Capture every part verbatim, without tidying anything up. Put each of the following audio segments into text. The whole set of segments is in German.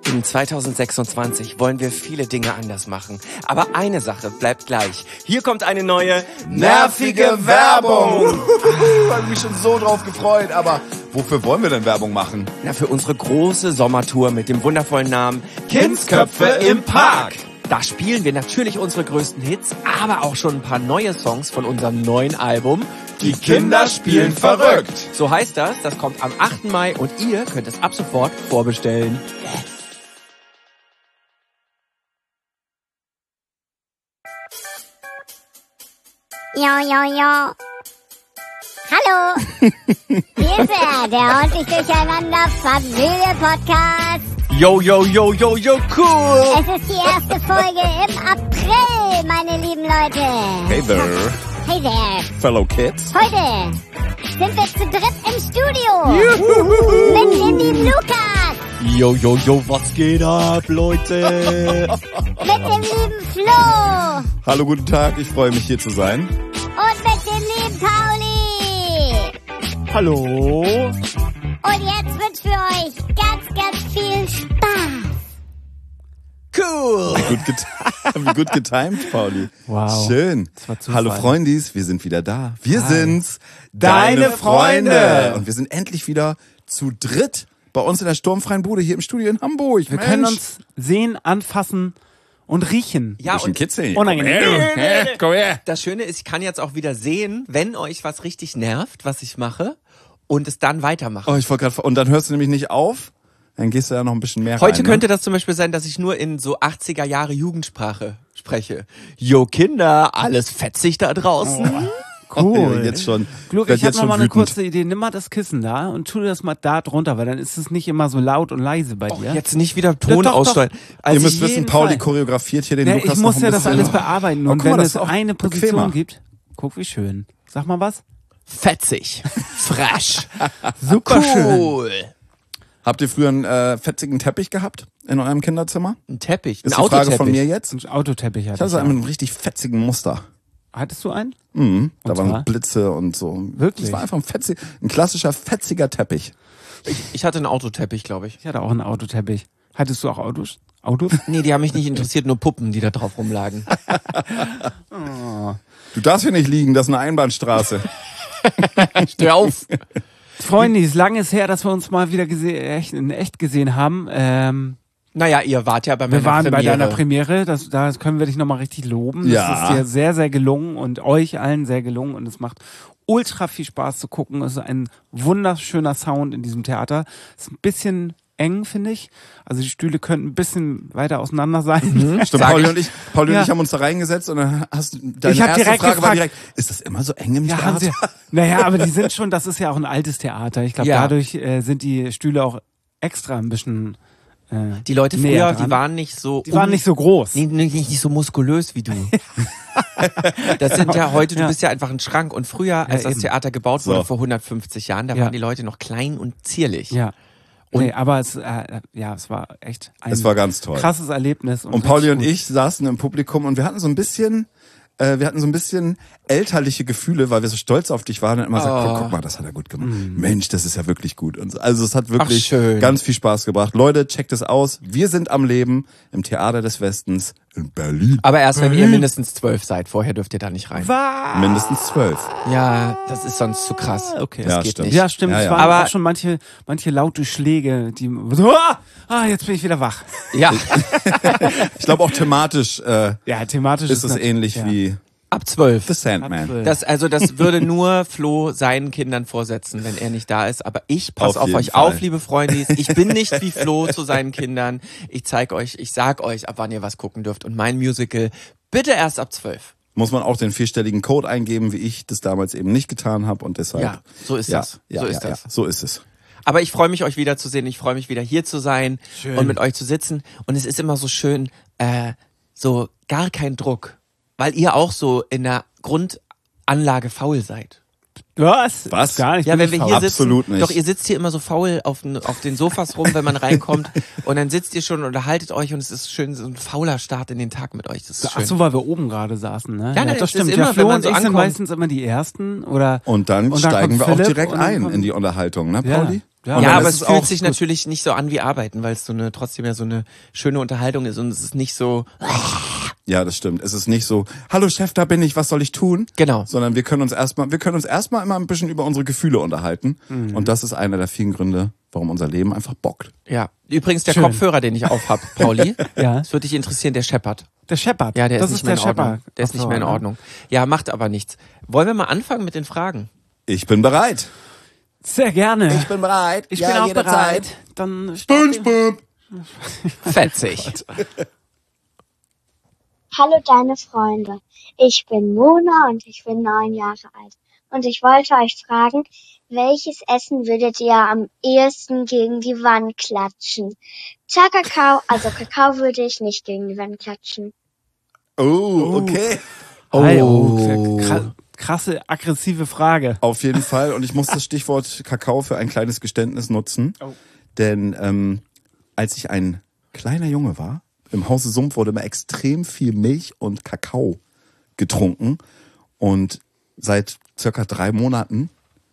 In zwanzig sechsundzwanzig wollen wir viele Dinge anders machen. Aber eine Sache bleibt gleich. Hier kommt eine neue, nervige Werbung. Ich habe mich schon so drauf gefreut. Aber wofür wollen wir denn Werbung machen? Na, für unsere große Sommertour mit dem wundervollen Namen Kindsköpfe im Park. Da spielen wir natürlich unsere größten Hits, aber auch schon ein paar neue Songs von unserem neuen Album Die Kinder spielen verrückt. So heißt das, das kommt am achten Mai und ihr könnt es ab sofort vorbestellen. Jo, jo, jo. Hallo. Hier ist er, der ordentlich durcheinander Familie-Podcast. Yo, yo, yo, yo, yo, cool. Es ist die erste Folge im April, meine lieben Leute. Hey there, Hey there. fellow kids. Heute sind wir zu dritt im Studio. Mit dem lieben Lukas. Yo, yo, yo, was geht ab, Leute? Mit dem lieben Flo. Hallo, guten Tag, ich freue mich hier zu sein. Und mit dem lieben Pauli. Hallo? Und jetzt wird für euch ganz, ganz viel Spaß. Cool. Gut getimt, wie gut getimed, Pauli. Wow. Schön. Das war Zufall. Hallo Freundis, wir sind wieder da. Wir Hi. sind's, Deine Freunde. Und wir sind endlich wieder zu dritt bei uns in der sturmfreien Bude hier im Studio in Hamburg. Wir Mensch. können uns sehen, anfassen und riechen. Ja, Bisschen und kitzeln. Unangenehm. Komm her, du. Hä? Komm her. das Schöne ist, ich kann jetzt auch wieder sehen, wenn euch was richtig nervt, was ich mache, und es dann weitermachen. Oh, ich wollte gerade, und dann hörst du nämlich nicht auf, dann gehst du ja noch ein bisschen mehr Heute rein, könnte das zum Beispiel sein, dass ich nur in so achtziger Jahre Jugendsprache spreche. Yo Kinder, alles fetzig da draußen. Ne? Cool. Jetzt schon. Glück, werd ich habe jetzt noch schon mal eine wütend. kurze Idee. Nimm mal das Kissen da und tu das mal da drunter, weil dann ist es nicht immer so laut und leise bei Och, dir. jetzt nicht wieder Ton Doch, doch, aussteuern. doch. Also Ihr müsst ich- wissen, jeden Pauli Fall. choreografiert hier den Ja, Lukas ich muss noch ja ein das bisschen. alles bearbeiten. Oh, Und guck mal, wenn das es ist auch eine Position bequemer. gibt, guck wie schön. Sag mal was. fetzig, fresh, Super schön. cool. Habt ihr früher einen äh, fetzigen Teppich gehabt in eurem Kinderzimmer? Ein Teppich, ein Das ist die Frage Autoteppich. von mir jetzt. Ein Autoteppich Ich hatte hatte ich. so Ja. einen mit einem richtig fetzigen Muster. Hattest du einen? Mhm, da Und waren zwar? Blitze und so. Wirklich? Das war einfach ein, fetzig, ein klassischer fetziger Teppich. Ich hatte einen Autoteppich, glaube ich. Ich hatte auch einen Autoteppich. Hattest du auch Autos? Autos? Nee, die haben mich nicht interessiert, nur Puppen, die da drauf rumlagen. Du darfst hier nicht liegen, das ist eine Einbahnstraße. Steh auf. Freunde, es lange ist her, dass wir uns mal wieder gese- echt, in echt gesehen haben. Ähm, Naja, ihr wart ja bei meiner wir waren Premiere. bei deiner Premiere, das, da können wir dich nochmal richtig loben. Das Ja. ist dir sehr, sehr gelungen und euch allen sehr gelungen und es macht ultra viel Spaß zu gucken. Es ist ein wunderschöner Sound in diesem Theater. Es ist ein bisschen eng, finde ich. Also die Stühle könnten ein bisschen weiter auseinander sein. Stimmt, Sag Pauli ich. und ich, Pauli Ja. und ich haben uns da reingesetzt und dann hast du deine Ich hab erste direkt Frage war gefragt- direkt, ist das immer so eng im Ja, haben Theater? sie, naja, aber die sind schon, das ist ja auch ein altes Theater. Ich glaube, Ja. dadurch äh, sind die Stühle auch extra ein bisschen äh, Die Leute näher früher, dran. die waren nicht so... Die waren nicht so groß. Nee, nicht, nicht so muskulös wie du. Das sind ja heute, du Ja. bist ja einfach ein Schrank. Und früher, als das eben. Theater gebaut wurde So. vor hundertfünfzig Jahren, da Ja. waren die Leute noch klein und zierlich. Ja. Und- nee, aber es, äh, ja, es war echt ein Es war ganz toll. krasses Erlebnis. Und, Und Pauli und richtig ich saßen im Publikum und wir hatten so ein bisschen, äh, wir hatten so ein bisschen elterliche Gefühle, weil wir so stolz auf dich waren und immer gesagt, guck, guck mal, das hat er gut gemacht. Mensch, das ist ja wirklich gut. Und so. Also es hat wirklich Ach, schön. ganz viel Spaß gebracht. Leute, checkt es aus. Wir sind am Leben im Theater des Westens in Berlin. Aber erst, wenn ihr mindestens zwölf seid. Vorher dürft ihr da nicht rein. gut. Was? Mindestens zwölf. Ja, das ist sonst zu krass. Okay. Das Ja, geht stimmt. nicht. Ja, stimmt. Ja, Es ja. waren Aber- auch schon manche, manche laute Schläge, die. Ah, ah, jetzt bin ich wieder wach. Ja, Ich glaube auch thematisch äh, Ja, thematisch ist es nat- ähnlich ja. wie ab zwölf. The Sandman. zwölf. Das, also das würde nur Flo seinen Kindern vorsetzen, wenn er nicht da ist. Aber ich passe Auf auf, jeden euch Fall. auf, liebe Freundis. Ich bin nicht wie Flo zu seinen Kindern. Ich zeig euch, ich sag euch, ab wann ihr was gucken dürft. Und mein Musical bitte erst ab zwölf. Muss man auch den vierstelligen Code eingeben, wie ich das damals eben nicht getan habe und deshalb. Ja, so ist ja, das. Ja, so ist ja, das. Ja, so ist es. Aber ich freue mich, euch wiederzusehen. Ich freue mich, wieder hier zu sein Schön. und mit euch zu sitzen. Und es ist immer so schön, äh, so gar kein Druck. Weil ihr auch so in der Grundanlage faul seid. Was? Was? Gar nicht. Ja, bin wenn ich wir faul. hier sitzen, Absolut nicht. doch ihr sitzt hier immer so faul auf den, auf den Sofas rum, wenn man reinkommt und dann sitzt ihr schon und unterhaltet euch und es ist schön, so ein fauler Start in den Tag mit euch. Das ist schön. Ach so, weil wir oben gerade saßen, ne? Ja, nein, das es ist stimmt. immer, ja, wenn Flo man und so ich sind ankommt. meistens immer die Ersten oder Und dann, Und dann steigen kommt wir Philipp auch direkt und dann ein kommt- in die Unterhaltung, ne, ja, Pauli? Ja, Ja, dann aber ist es es fühlt auch sich gut. natürlich nicht so an wie Arbeiten, weil es so eine trotzdem ja so eine schöne Unterhaltung ist und es ist nicht so Ja, das stimmt. Es ist nicht so, hallo Chef, da bin ich, was soll ich tun? genau. Sondern wir können uns erstmal, wir können uns erstmal immer ein bisschen über unsere Gefühle unterhalten. Mhm. Und das ist einer der vielen Gründe, warum unser Leben einfach bockt. Ja. Übrigens der Schön. Kopfhörer, den ich aufhab, Pauli. Ja. Das würde dich interessieren, der scheppert. Der Shepard. Ja, der das ist nicht mehr der in Ordnung. Shepard. Der ist nicht mehr in Ach so, Ordnung. Ja, macht aber nichts. Wollen wir mal anfangen mit den Fragen? Ich bin bereit. Sehr gerne. Ich bin bereit. Ich ja, bin auch jederzeit. bereit. Dann SpongeBob. Fetzig. Hallo deine Freunde, ich bin Mona und ich bin neun Jahre alt. Und ich wollte euch fragen, welches Essen würdet ihr am ehesten gegen die Wand klatschen? Tja, Kakao, also Kakao würde ich nicht gegen die Wand klatschen. Oh, okay. Hi, oh, kra- krasse, aggressive Frage. Auf jeden Fall. Und ich muss das Stichwort Kakao für ein kleines Geständnis nutzen. Oh. Denn ähm, als ich ein kleiner Junge war, im Hause Sumpf wurde immer extrem viel Milch und Kakao getrunken. Und seit circa drei Monaten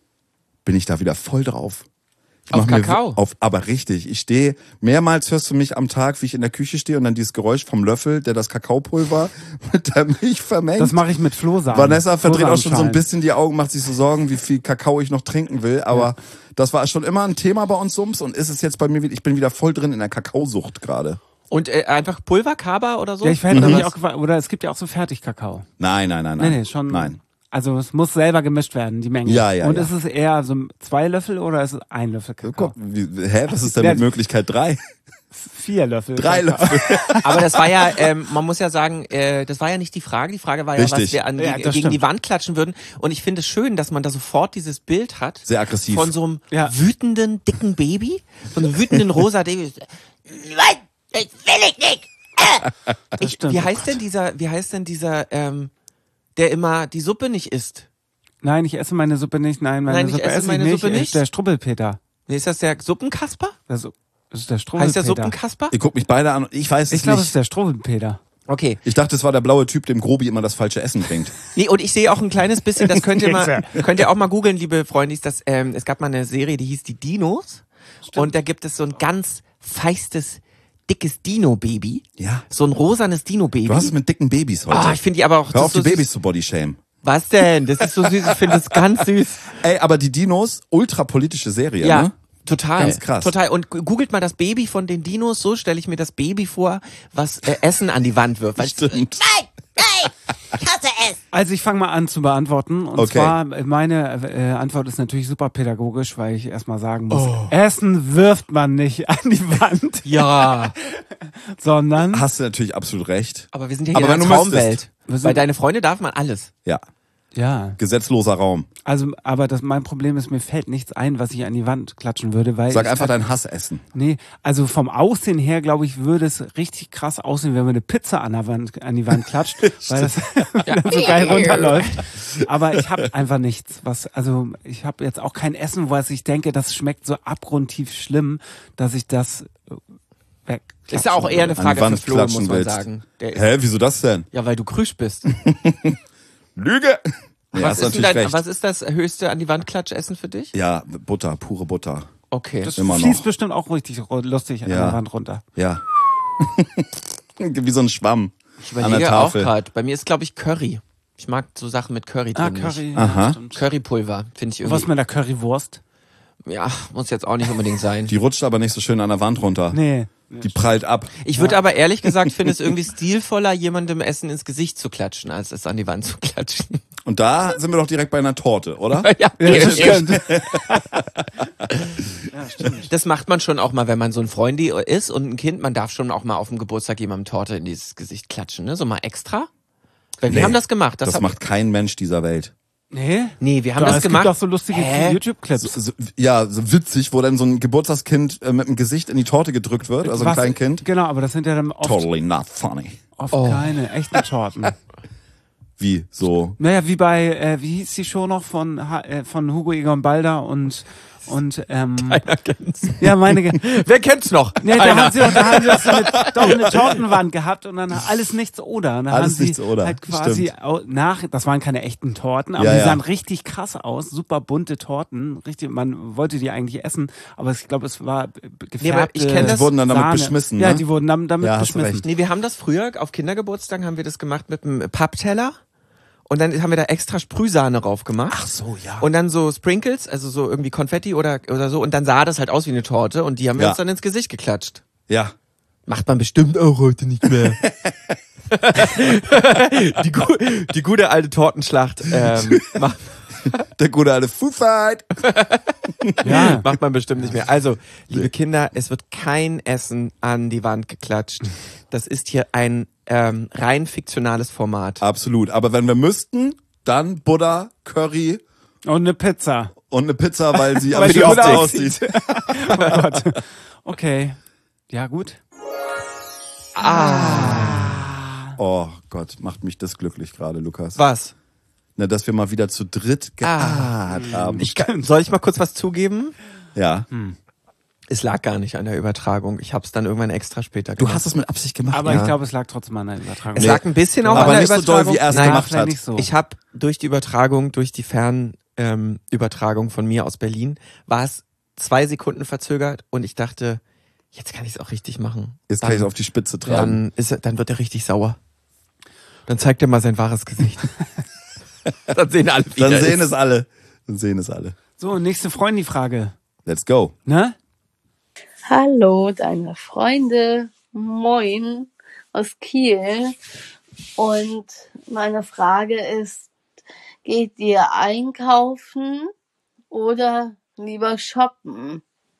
bin ich da wieder voll drauf. Ich Auf mach mir Kakao? w- Auf, aber richtig. Ich stehe, mehrmals hörst du mich am Tag, wie ich in der Küche stehe und dann dieses Geräusch vom Löffel, der das Kakaopulver mit der Milch vermengt. Das mache ich mit Flohsamen. Vanessa verdreht auch schon so ein Flohsamenschalen. bisschen die Augen, macht sich so Sorgen, wie viel Kakao ich noch trinken will. Aber das war schon immer ein Thema bei uns Sumps und ist es jetzt bei mir wieder, ich bin wieder voll drin in der Kakaosucht gerade. Und äh, einfach Pulver, Kaba oder so? Ja, ich hätte Oder mich was? auch gewa- oder es gibt ja auch so Fertigkakao. Nein, nein, nein, nein. Nee, nee, schon. Nein. Also es muss selber gemischt werden, die Menge. Ja, ja, Und ja. ist es eher so zwei Löffel oder ist es ein Löffel Kakao? Guck, wie, hä, was ist denn Ja. mit Möglichkeit drei? Vier Löffel. Drei Kakao. Löffel. Aber das war ja, ähm, man muss ja sagen, äh, das war ja nicht die Frage. Die Frage war ja, Richtig. was wir an, Ja, gegen, das gegen die stimmt. Wand klatschen würden. Und ich finde es schön, dass man da sofort dieses Bild hat. Sehr aggressiv. Von so einem Ja. wütenden, dicken Baby. Von einem wütenden rosa Baby. Nein, das will ich nicht. Äh. Ich, stimmt. wie heißt denn dieser, wie heißt denn dieser, ähm, der immer die Suppe nicht isst? Nein, ich esse meine Suppe nicht. Nein, meine Nein, ich Suppe esse esse meine ich nicht. Suppe Ist nicht. der Strubbelpeter. Nee, ist das der Suppenkasper? Der Su- Das ist der Strubbelpeter. Heißt der Suppenkasper? Ihr guckt mich beide an und ich weiß es Ich glaube, es nicht. ist der Strubbelpeter. Okay. Ich dachte, es war der blaue Typ, dem Grobi immer das falsche Essen bringt. Nee, und ich sehe auch ein kleines bisschen, das könnt ihr mal, könnt ihr auch mal googeln, liebe Freundis, dass, ähm, es gab mal eine Serie, die hieß die Dinos. Und da gibt es so ein ganz feistes, dickes Dino-Baby. Ja. So ein rosanes Dino-Baby. Du hast es mit dicken Babys heute. Ah, ich finde die aber auch, Hör das auf, ist so die Babys süß. zu bodyshamen. Was denn? Das ist so süß, ich finde das ganz süß. Ey, aber die Dinos, ultrapolitische Serie, Ja. ne? Total. Ganz krass. Total. Und gu- googelt mal das Baby von den Dinos, so stelle ich mir das Baby vor, was äh, Essen an die Wand wirft. Weil- Stimmt. Nein, nein, ich hasse es. Also ich fange mal an zu beantworten. Und Okay. zwar, meine äh, Antwort ist natürlich super pädagogisch, weil ich erstmal sagen muss, Oh. Essen wirft man nicht an die Wand, Ja. sondern Hast du natürlich absolut recht. Aber wir sind ja Aber hier in wenn einer du müsstest. Traumwelt. Wir sind- Weil deine Freunde darf man alles. Ja. ja. Gesetzloser Raum. Also, aber das mein Problem ist, mir fällt nichts ein, was ich an die Wand klatschen würde, weil Sag ich, einfach dein Hassessen. nee, also vom Aussehen her, glaube ich, würde es richtig krass aussehen, wenn man eine Pizza an, der Wand, an die Wand klatscht, weil das dann so geil runterläuft. Aber ich habe einfach nichts, was, also ich habe jetzt auch kein Essen, was ich denke, das schmeckt so abgrundtief schlimm, dass ich das äh, weg. Ist ja auch eher eine An die Frage für Wand Flo, klatschen muss man willst. sagen. Der ist, Hä, wieso das denn? ja, weil du krüsch bist. Lüge! Ja, was, hast ist denn natürlich dein, recht. was ist das höchste an die Wand Klatschessen für dich? Ja, Butter, pure Butter. Okay. Das immer fließt noch. bestimmt auch richtig ru- lustig an Ja. der Wand runter. Ja. Wie so ein Schwamm Ich an der überlege auch Tafel. gerade. Bei mir ist, glaube ich, Curry. Ich mag so Sachen mit Curry Ah, drin. Curry. Nicht. Aha. Ja, stimmt. Currypulver, finde ich Was irgendwie. mit der Currywurst? Ja, muss jetzt auch nicht unbedingt sein. Die rutscht aber nicht so schön an der Wand runter. Nee. Die prallt ab. Ich würde aber ehrlich gesagt, finde es irgendwie stilvoller, jemandem Essen ins Gesicht zu klatschen, als es an die Wand zu klatschen. Und da sind wir doch direkt bei einer Torte, oder? Ja, Ja, das stimmt. das macht man schon auch mal, wenn man so ein Freundi ist und ein Kind. Man darf schon auch mal auf dem Geburtstag jemandem Torte in dieses Gesicht klatschen, ne? So mal extra. Weil wir Nee, haben das gemacht. Das, Das hab- macht kein Mensch dieser Welt. Nee? Nee, wir haben Doch, das es gemacht. gibt auch so lustige Hä? YouTube-Clips. So, so, ja, so witzig, wo dann so ein Geburtstagskind äh, mit dem Gesicht in die Torte gedrückt wird, also ein Was- Kleinkind. Genau, aber das sind ja dann oft, Totally not funny. oft Oh. keine echten Torten. Wie, so. Naja, wie bei, äh, wie hieß die Show noch von, Ha- äh, von Hugo Egon Balder und Und ähm, Keiner kennt's. ja, meine Ge- Wer kennt's noch? Ja, da Keiner. haben sie doch, da haben sie doch, so eine, doch eine Tortenwand gehabt und dann alles nichts oder. Und dann Alles haben sie nichts oder, halt quasi stimmt. au- nach, das waren keine echten Torten, aber Ja, die ja. sahen richtig krass aus, super bunte Torten, richtig, man wollte die eigentlich essen, aber ich glaube, es war gefärbte Nee, aber ich kenn das- Die wurden dann damit Sahne. beschmissen, Ja, ne? die wurden damit, damit Ja, hast du beschmissen. recht. Nee, wir haben das früher, auf Kindergeburtstagen haben wir das gemacht mit einem Pappteller. Und dann haben wir da extra Sprühsahne drauf gemacht. Ach so, ja. Und dann so Sprinkles, also so irgendwie Konfetti oder, oder so. Und dann sah das halt aus wie eine Torte. Und die haben wir Ja. uns dann ins Gesicht geklatscht. Ja. Macht man bestimmt auch heute nicht mehr. die, gu die gute alte Tortenschlacht ähm, macht, Der gute alte Food Fight. Ja. macht man bestimmt nicht mehr. Also, liebe Kinder, es wird kein Essen an die Wand geklatscht. Das ist hier ein ähm, rein fiktionales Format. Absolut. Aber wenn wir müssten, dann Buddha, Curry Und eine Pizza. und eine Pizza, weil sie am Weil die schönsten gut aussieht. Oh Gott. Okay. Ja, gut. Oh Gott, macht mich das glücklich gerade, Lukas. Was? Na, dass wir mal wieder zu dritt geahnt haben. Ich kann, soll ich mal kurz was zugeben? ja. Es lag gar nicht an der Übertragung. Ich habe es dann irgendwann extra später Du gemacht. hast es mit Absicht gemacht. Aber Ja. ich glaube, es lag trotzdem an der Übertragung. Es Nee. lag ein bisschen auch Aber an der nicht so doll, Übertragung. wie er es Nein, gemacht vielleicht hat. nicht so. Ich habe durch die Übertragung, durch die Fernübertragung ähm, Übertragung von mir aus Berlin, war es zwei Sekunden verzögert und ich dachte, jetzt kann ich es auch richtig machen. Jetzt dann, kann ich es auf die Spitze tragen. dann, ist er, dann wird er richtig sauer. Dann zeigt er mal sein wahres Gesicht. Dann sehen alle, wie Dann er sehen ist. es alle. Dann sehen es alle. So, nächste Freundin-Frage. Let's go. Ne? Hallo, deine Freunde. Moin aus Kiel. Und meine Frage ist, geht ihr einkaufen oder lieber shoppen?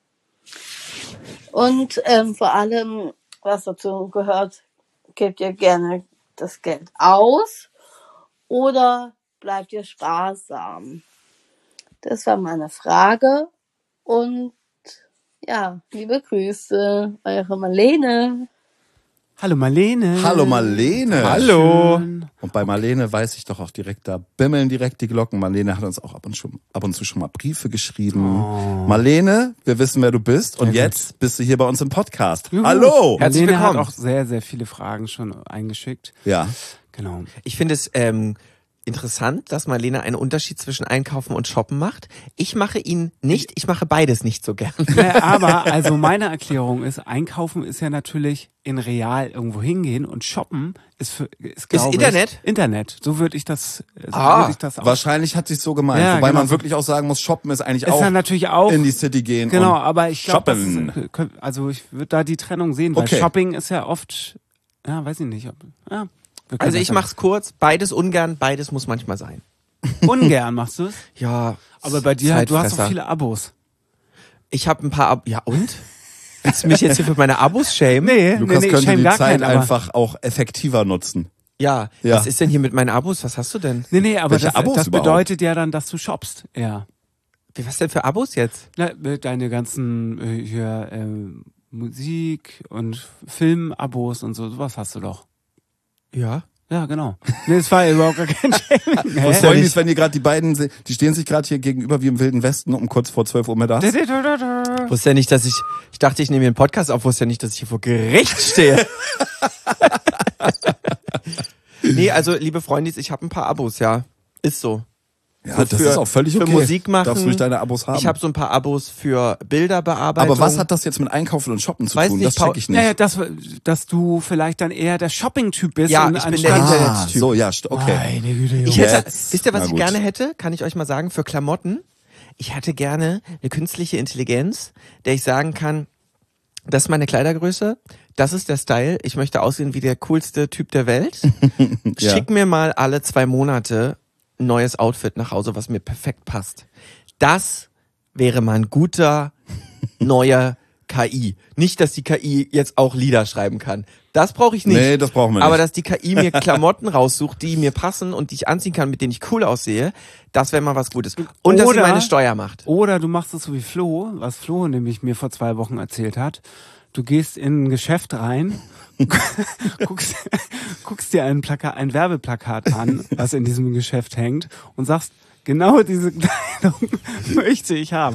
Und ähm, vor allem, was dazu gehört, gebt ihr gerne das Geld aus oder bleibt ihr sparsam? Das war meine Frage. Und ja, liebe Grüße, eure Marlene. Hallo Marlene. Hallo Marlene. Hallo. Schön. Und bei Marlene weiß ich doch auch direkt, da bimmeln direkt die Glocken. Marlene hat uns auch ab und, schon, ab und zu schon mal Briefe geschrieben. Oh. Marlene, wir wissen, wer du bist. Und Sehr jetzt bist du hier bei uns im Podcast. Juhu. Hallo. Herzlich Marlene hat willkommen. auch sehr, sehr viele Fragen schon eingeschickt. Ja. Genau. Ich finde es ähm, interessant, dass Marlene einen Unterschied zwischen Einkaufen und Shoppen macht. Ich mache ihn nicht, ich mache beides nicht so gern. Äh, aber also meine Erklärung ist, Einkaufen ist ja natürlich in real irgendwo hingehen und shoppen ist für ist, glaube Internet? Ich, Internet. So würde ich das so Ah, würde ich das auch. Wahrscheinlich hat sie es so gemeint. Ja, Wobei genau. man wirklich auch sagen muss, shoppen ist eigentlich Ist auch ja natürlich auch in die City gehen. genau, und aber ich glaube, shoppen. also ich würde da die Trennung sehen, weil Okay. Shopping ist ja oft, ja, weiß ich nicht, ob, ja, wir können Also das ich ja- mach's kurz, beides ungern, beides muss manchmal sein. ungern machst du es, Ja, aber bei dir, du hast so Zeitfresser. viele Abos. Ich habe ein paar Ab Ja und? Willst du mich jetzt hier für meine Abos schämen? Nee, Lukas nee, nee, könnte shame die gar Zeit keinen, aber einfach auch effektiver nutzen. Ja, Ja. was ist denn hier mit meinen Abos? Was hast du denn? nee, nee, aber Welche das, Abos das überhaupt? bedeutet ja dann, dass du shoppst, ja. Wie, was denn für Abos jetzt? Na, deine ganzen äh, hier ähm, Musik und Filmabos und so, sowas hast du doch. Ja. Ja, genau. Nee, das war überhaupt gar kein Shaming. Hä? Freundis, wenn ihr gerade die beiden, se- die stehen sich gerade hier gegenüber wie im Wilden Westen um kurz vor zwölf Uhr mittags. Wusste ja nicht, dass ich, ich dachte, ich nehme hier einen Podcast auf, wusste ja nicht, dass ich hier vor Gericht stehe. Nee, also, liebe Freundis, ich habe ein paar Abos, ja. Ist so. Ja, So das für- ist auch völlig für okay. Musik machen. Darfst du ruhig deine Abos haben. Ich habe so ein paar Abos für Bilderbearbeitung. Aber was hat das jetzt mit Einkaufen und Shoppen zu Weiß tun? nicht, Das Paul- check ich nicht. Naja, dass, dass du vielleicht dann eher der Shopping-Typ bist. Ja, und ich bin anstatt- der ah, Internettyp. so, ja, st- okay. Meine Güte, Ich Junge. hätte, Jetzt. wisst ihr, was Na ich gut. gerne hätte? Kann ich euch mal sagen, für Klamotten. Ich hätte gerne eine künstliche Intelligenz, der ich sagen kann, das ist meine Kleidergröße, das ist der Style, ich möchte aussehen wie der coolste Typ der Welt. Ja. Schick mir mal alle zwei Monate ein neues Outfit nach Hause, was mir perfekt passt. Das wäre mal ein guter, neuer K I. Nicht, dass die K I jetzt auch Lieder schreiben kann. Das brauche ich nicht. Nee, das brauchen wir nicht. Aber dass die K I mir Klamotten raussucht, die mir passen und die ich anziehen kann, mit denen ich cool aussehe, das wäre mal was Gutes. Und dass sie Oder- meine Steuer macht. Oder du machst es so wie Flo, was Flo nämlich mir vor zwei Wochen erzählt hat. Du gehst in ein Geschäft rein, guckst, guckst dir ein, Plaka- ein Werbeplakat an, was in diesem Geschäft hängt und sagst, genau diese Kleidung möchte ich haben.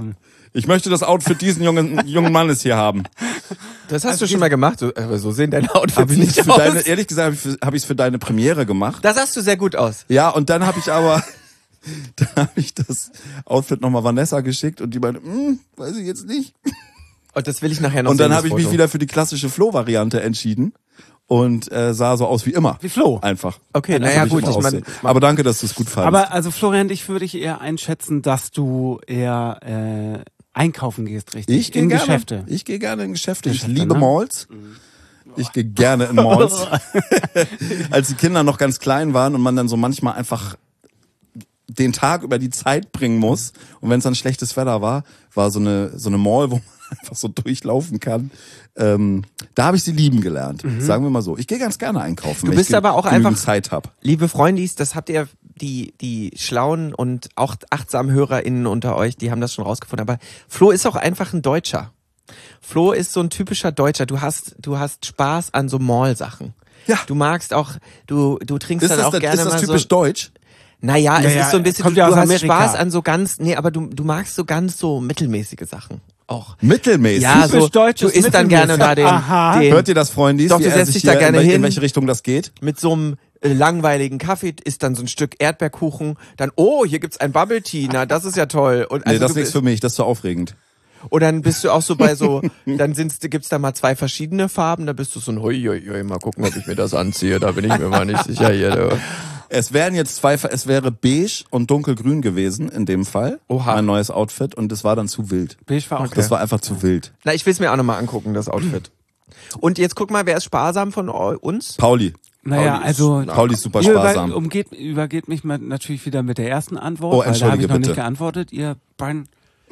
Ich möchte das Outfit diesen jungen, jungen Mannes hier haben. Das hast du schon mal gemacht, so, aber so sehen deine Outfits Hab ich nicht für aus. deine, ehrlich gesagt, habe ich es für deine Premiere gemacht. Das sahst du sehr gut aus. Ja, und dann habe ich aber, dann habe ich das Outfit nochmal Vanessa geschickt und die meinte, hm, weiß ich jetzt nicht. Und das will ich nachher noch Und sehen, dann das habe ich mich Foto. wieder für die klassische Flo-Variante entschieden und äh, sah so aus wie immer. Wie Flo. Einfach. Okay, So naja will gut, immer ich meine, aussehen. Aber danke, dass du es gut fandest. Aber also Florian, dich würde ich eher einschätzen, dass du eher äh, einkaufen gehst, richtig? ich gehe in gerne, Geschäfte. Ich gehe gerne in Geschäfte. Ich Geschäfte, liebe ne? Malls. Ich gehe gerne in Malls. Als die Kinder noch ganz klein waren und man dann so manchmal einfach den Tag über die Zeit bringen muss und wenn es dann schlechtes Wetter war, war so eine so eine Mall, wo man einfach so durchlaufen kann. Ähm, da habe ich sie lieben gelernt. Sagen wir mal so. Ich gehe ganz gerne einkaufen, Du wenn bist ich aber auch genügend einfach- Zeit habe. Liebe Freundis, das habt ihr, die, die schlauen und auch achtsamen HörerInnen unter euch, die haben das schon rausgefunden. Aber Flo ist auch einfach ein Deutscher. Flo ist so ein typischer Deutscher. Du hast, du hast Spaß an so Mall-Sachen. Ja. Du magst auch, du, du trinkst Ist dann das, auch das, gerne ist das mal typisch so. deutsch? Naja, es Naja, ist so ein bisschen, kommt du, ja du aus hast Amerika. Spaß an so ganz, nee, aber du, du magst so ganz so mittelmäßige Sachen auch. Mittelmäßig. Ja, so, Typisch deutsch du ist isst dann gerne da den, Aha. den Hört ihr das, Freundis? Doch, wie du er setzt sich dich da hier gerne in, wel- hin. in welche Richtung das geht? mit so einem äh, langweiligen Kaffee, isst dann so ein Stück Erdbeerkuchen, dann, oh, hier gibt's ein Bubble Tea, na, das ist ja toll. Und Nee, also das ist du nichts bist- für mich, das ist so aufregend. Und dann bist du auch so bei so, dann sind's, gibt's da mal zwei verschiedene Farben, da bist du so ein hui, hui, hui, mal gucken, ob ich mir das anziehe, da bin ich mir mal nicht sicher hier. Du. Es wären jetzt zwei, es wäre beige und dunkelgrün gewesen in dem Fall. Oha. Mein neues Outfit und es war dann zu wild. Beige war auch Das war einfach zu wild. Na, ich will's mir auch nochmal angucken, das Outfit. Und jetzt guck mal, wer ist sparsam von eu- uns? Pauli. Naja, Pauli also ist, Pauli ist super ihr über, sparsam. umgeht, übergeht mich mal natürlich wieder mit der ersten Antwort, Oh, weil da habe ich entschuldige noch bitte. nicht geantwortet, ihr beiden.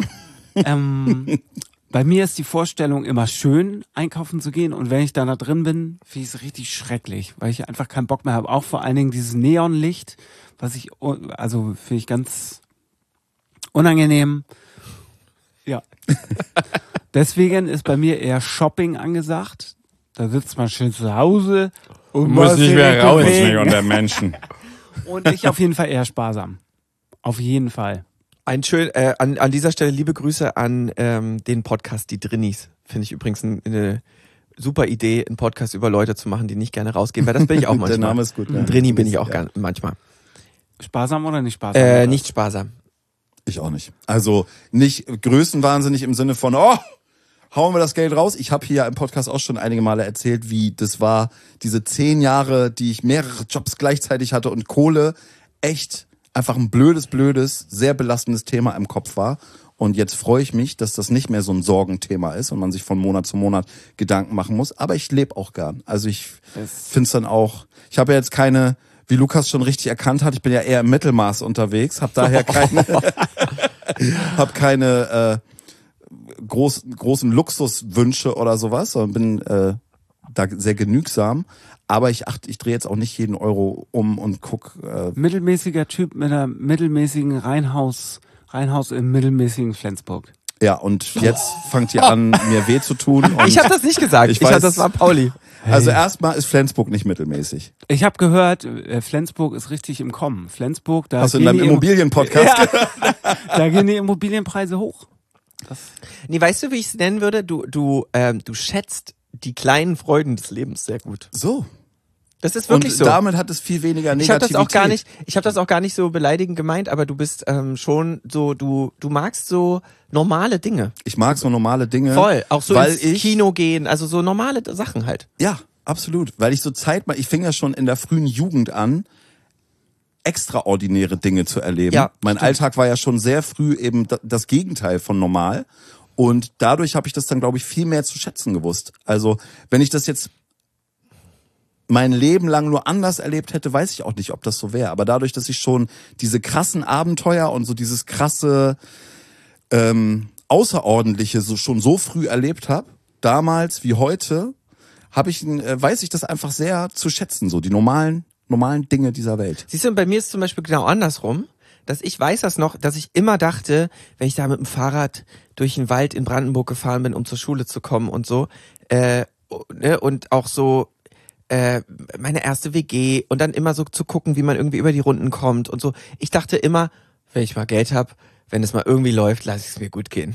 ähm, bei mir ist die Vorstellung immer schön, einkaufen zu gehen und wenn ich dann da drin bin, finde ich es richtig schrecklich, weil ich einfach keinen Bock mehr habe. Auch vor allen Dingen dieses Neonlicht, was ich, also finde ich ganz unangenehm. Ja. Deswegen ist bei mir eher Shopping angesagt. Da sitzt man schön zu Hause und muss nicht mehr raus unter Menschen. Und ich auf jeden Fall eher sparsam. Auf jeden Fall. Ein schön, äh, an, an dieser Stelle liebe Grüße an ähm, den Podcast Die Drinnies. Finde ich übrigens ein, eine super Idee, einen Podcast über Leute zu machen, die nicht gerne rausgehen, weil das bin ich auch manchmal. Der Name ist gut. Ein Drinni bin ich auch gern, manchmal. Sparsam oder nicht sparsam? Äh, oder? nicht sparsam. Ich auch nicht. Also nicht größenwahnsinnig im Sinne von, oh, hauen wir das Geld raus. Ich habe hier ja im Podcast auch schon einige Male erzählt, wie das war, diese zehn Jahre, die ich mehrere Jobs gleichzeitig hatte und Kohle echt einfach ein blödes, blödes, sehr belastendes Thema im Kopf war. Und jetzt freue ich mich, dass das nicht mehr so ein Sorgenthema ist und man sich von Monat zu Monat Gedanken machen muss. Aber ich lebe auch gern. Also ich finde es dann auch, ich habe ja jetzt keine, wie Lukas schon richtig erkannt hat, ich bin ja eher im Mittelmaß unterwegs, habe daher keine, habe keine äh, groß, großen Luxuswünsche oder sowas, sondern bin äh, da sehr genügsam. Aber ich achte, ich drehe jetzt auch nicht jeden Euro um und guck. Äh, Mittelmäßiger Typ mit einer mittelmäßigen Reihenhaus, Reihenhaus im mittelmäßigen Flensburg. ja, und jetzt fangt ihr an, mir weh zu tun. Und Ich habe das nicht gesagt. Ich Ich, ich hab, weiß- das war Pauli. also erstmal ist Flensburg nicht mittelmäßig. Ich habe gehört, äh, Flensburg ist richtig im Kommen. Flensburg, da Hast du in gehen deinem die Immo- Immobilienpodcast? Ja, da gehen die Immobilienpreise hoch. Nee, weißt du, wie ich es nennen würde? Du, du, ähm, du schätzt die kleinen Freuden des Lebens sehr gut. So. Das ist wirklich und so. damit hat es viel weniger Ich habe Negativität. das auch gar nicht, ich habe das auch gar nicht so beleidigend gemeint, aber du bist ähm, schon so, du, du magst so normale Dinge. Ich mag so normale Dinge. Voll. Auch so weil ins ich, Kino gehen, also so normale Sachen halt. Ja, absolut. Weil ich so Zeit mal, ich fing ja schon in der frühen Jugend an, extraordinäre Dinge zu erleben. Ja, mein stimmt. Alltag war ja schon sehr früh eben da- das Gegenteil von normal. Und dadurch habe ich das dann, glaube ich, viel mehr zu schätzen gewusst. Also, wenn ich das jetzt mein Leben lang nur anders erlebt hätte, weiß ich auch nicht, ob das so wäre. Aber dadurch, dass ich schon diese krassen Abenteuer und so dieses krasse ähm, Außerordentliche so schon so früh erlebt habe, damals wie heute, habe ich, ein- äh, weiß ich das einfach sehr zu schätzen, so die normalen, normalen Dinge dieser Welt. Siehst du, und bei mir ist es zum Beispiel genau andersrum, dass ich weiß das noch, dass ich immer dachte, wenn ich da mit dem Fahrrad durch den Wald in Brandenburg gefahren bin, um zur Schule zu kommen und so, äh, ne, und auch so äh, meine erste W G und dann immer so zu gucken, wie man irgendwie über die Runden kommt und so. Ich dachte immer, wenn ich mal Geld hab, wenn es mal irgendwie läuft, lass ich es mir gut gehen.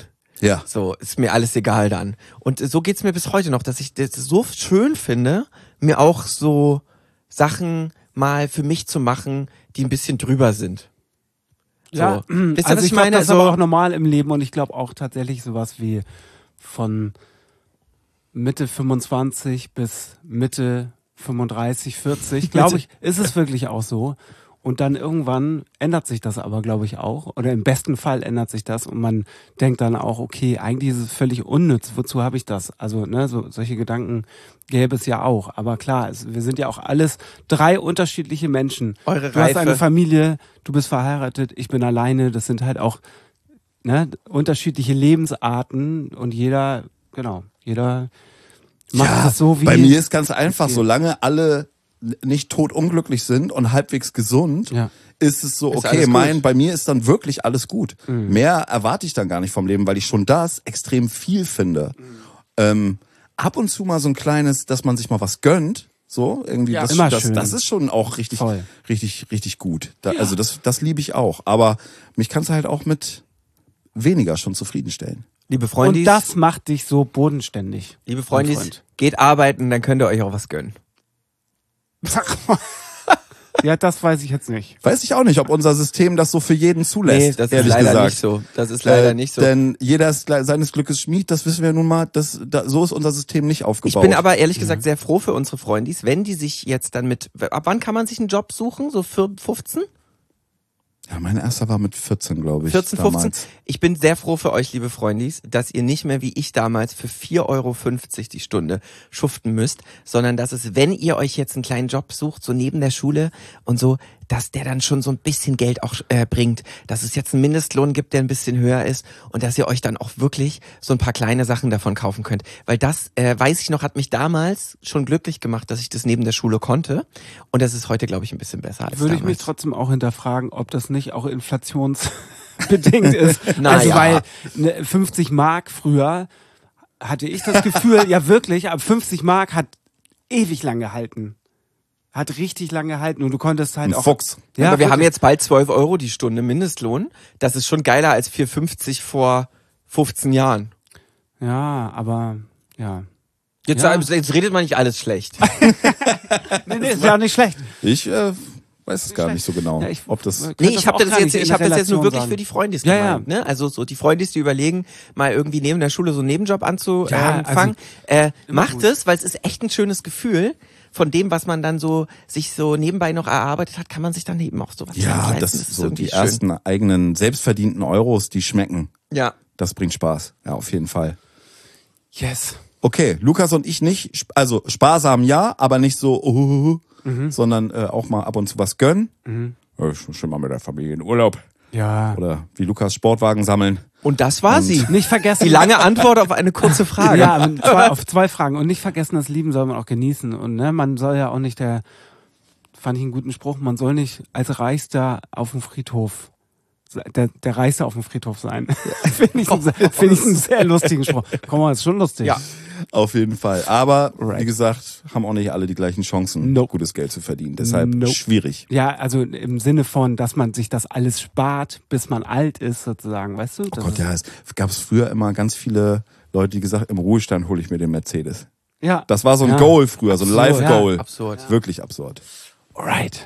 Ja. So, ist mir alles egal dann. Und so geht's mir bis heute noch, dass ich das so schön finde, mir auch so Sachen mal für mich zu machen, die ein bisschen drüber sind. So. Ja, Wisst ihr, also was ich ich glaube, meine? das ist So, aber auch normal im Leben und ich glaube auch tatsächlich sowas wie von Mitte fünfundzwanzig bis Mitte fünfunddreißig, vierzig, glaube ich, ist es wirklich auch so. Und dann irgendwann ändert sich das aber, glaube ich, auch. Oder im besten Fall ändert sich das und man denkt dann auch, okay, eigentlich ist es völlig unnütz. Wozu habe ich das? Also, ne, so, solche Gedanken gäbe es ja auch. Aber klar, es, wir sind ja auch alles drei unterschiedliche Menschen. Eure Du hast Reife. eine Familie, du bist verheiratet, ich bin alleine. Das sind halt auch ne, unterschiedliche Lebensarten und jeder, genau, jeder macht Ja, das so wie. bei mir ist ganz einfach, Okay. solange alle nicht tot unglücklich sind und halbwegs gesund, Ja. ist es so, Ist okay, alles gut. mein, bei mir ist dann wirklich alles gut. Mhm. Mehr erwarte ich dann gar nicht vom Leben, weil ich schon das extrem viel finde. Mhm. Ähm, ab und zu mal so ein kleines, dass man sich mal was gönnt, so irgendwie, Ja, das, immer das, schön. das ist schon auch richtig, Voll. richtig, richtig gut. Da, Also das, das liebe ich auch. Aber mich kannst du halt auch mit weniger schon zufriedenstellen. liebe Und Freundis, das macht dich so bodenständig. liebe Freundis, mein Freund. geht arbeiten, dann könnt ihr euch auch was gönnen. Ja, das weiß ich jetzt nicht. Weiß ich auch nicht, ob unser System das so für jeden zulässt. Nee, das ist ehrlich leider gesagt. nicht so. Das ist leider Äh, nicht so. Denn jeder ist gle- seines Glückes Schmied, das wissen wir nun mal, das, da, so ist unser System nicht Ich aufgebaut. bin aber ehrlich gesagt sehr froh für unsere Freundis, wenn die sich jetzt dann mit, ab wann kann man sich einen Job suchen? So für fünfzehn? Ja, mein erster war mit vierzehn, glaube ich. vierzehn, fünfzehn? damals. Ich bin sehr froh für euch, liebe Freundis, dass ihr nicht mehr wie ich damals für vier Euro fünfzig die Stunde schuften müsst, sondern dass es, wenn ihr euch jetzt einen kleinen Job sucht, so neben der Schule und so, dass der dann schon so ein bisschen Geld auch äh, bringt, dass es jetzt einen Mindestlohn gibt, der ein bisschen höher ist und dass ihr euch dann auch wirklich so ein paar kleine Sachen davon kaufen könnt. Weil das, äh, weiß ich noch, hat mich damals schon glücklich gemacht, dass ich das neben der Schule konnte und das ist heute, glaube ich, ein bisschen besser als Würde ich damals. mich trotzdem auch hinterfragen, ob das nicht auch inflationsbedingt ist. Naja. Also weil ne, fünfzig Mark früher hatte ich das Gefühl, ja wirklich, ab fünfzig Mark hat ewig lang gehalten. Hat richtig lang gehalten und du konntest halt Ein auch... Fuchs. Ja, aber wir haben wirklich. jetzt bald zwölf Euro die Stunde Mindestlohn. Das ist schon geiler als vier fünfzig vor fünfzehn Jahren. Ja, aber... Ja. Jetzt, Ja. jetzt redet man nicht alles schlecht. Nee, nee, ist ja nicht schlecht. Ich äh, weiß es gar nicht so genau, Ja, ich- ob das... Könnte Nee, das ich habe auch das gar jetzt, nicht in ich habe das jetzt nur Relation wirklich sagen. für die Freundis Ja, gemeint. Ne? Also so die Freundis, die überlegen, mal irgendwie neben der Schule so einen Nebenjob Ja, anzufangen. also äh, immer macht gut. es, weil es ist echt ein schönes Gefühl. Von dem, was man dann so sich so nebenbei noch erarbeitet hat, kann man sich dann eben auch sowas Ja, leisten. das ist so irgendwie die schön. ersten eigenen selbstverdienten Euros, die schmecken. Ja. Das bringt Spaß. Ja, auf jeden Fall. Yes. Okay, Lukas und ich nicht, sp- also sparsam ja, aber nicht so, uh, Mhm. sondern äh, auch mal ab und zu was gönnen. Äh, schon schon mal mit der Familie in Urlaub. Ja. Oder wie Lukas Sportwagen sammeln. Und das war sie. Nicht vergessen... Die lange Antwort auf eine kurze Frage. Ja, aber zwei, auf zwei Fragen. Und nicht vergessen, das Lieben soll man auch genießen. Und ne, man soll ja auch nicht der, fand ich einen guten Spruch, man soll nicht als Reichster auf dem Friedhof, der, der Reichste auf dem Friedhof sein. Finde ich, einen sehr- find ich einen sehr lustigen Spruch. Komm mal, ist schon lustig. Ja. Auf jeden Fall. Aber Right. wie gesagt, haben auch nicht alle die gleichen Chancen, Nope. gutes Geld zu verdienen. Deshalb Nope. schwierig. Ja, also im Sinne von, dass man sich das alles spart, bis man alt ist, sozusagen, weißt du? Oh Das Gott, ist, ja, es gab es früher immer ganz viele Leute, die gesagt, im Ruhestand hole ich mir den Mercedes. ja. Das war so ein Ja. Goal früher, so ein Absurd, Live-Goal. ja, absurd. Wirklich absurd. Alright.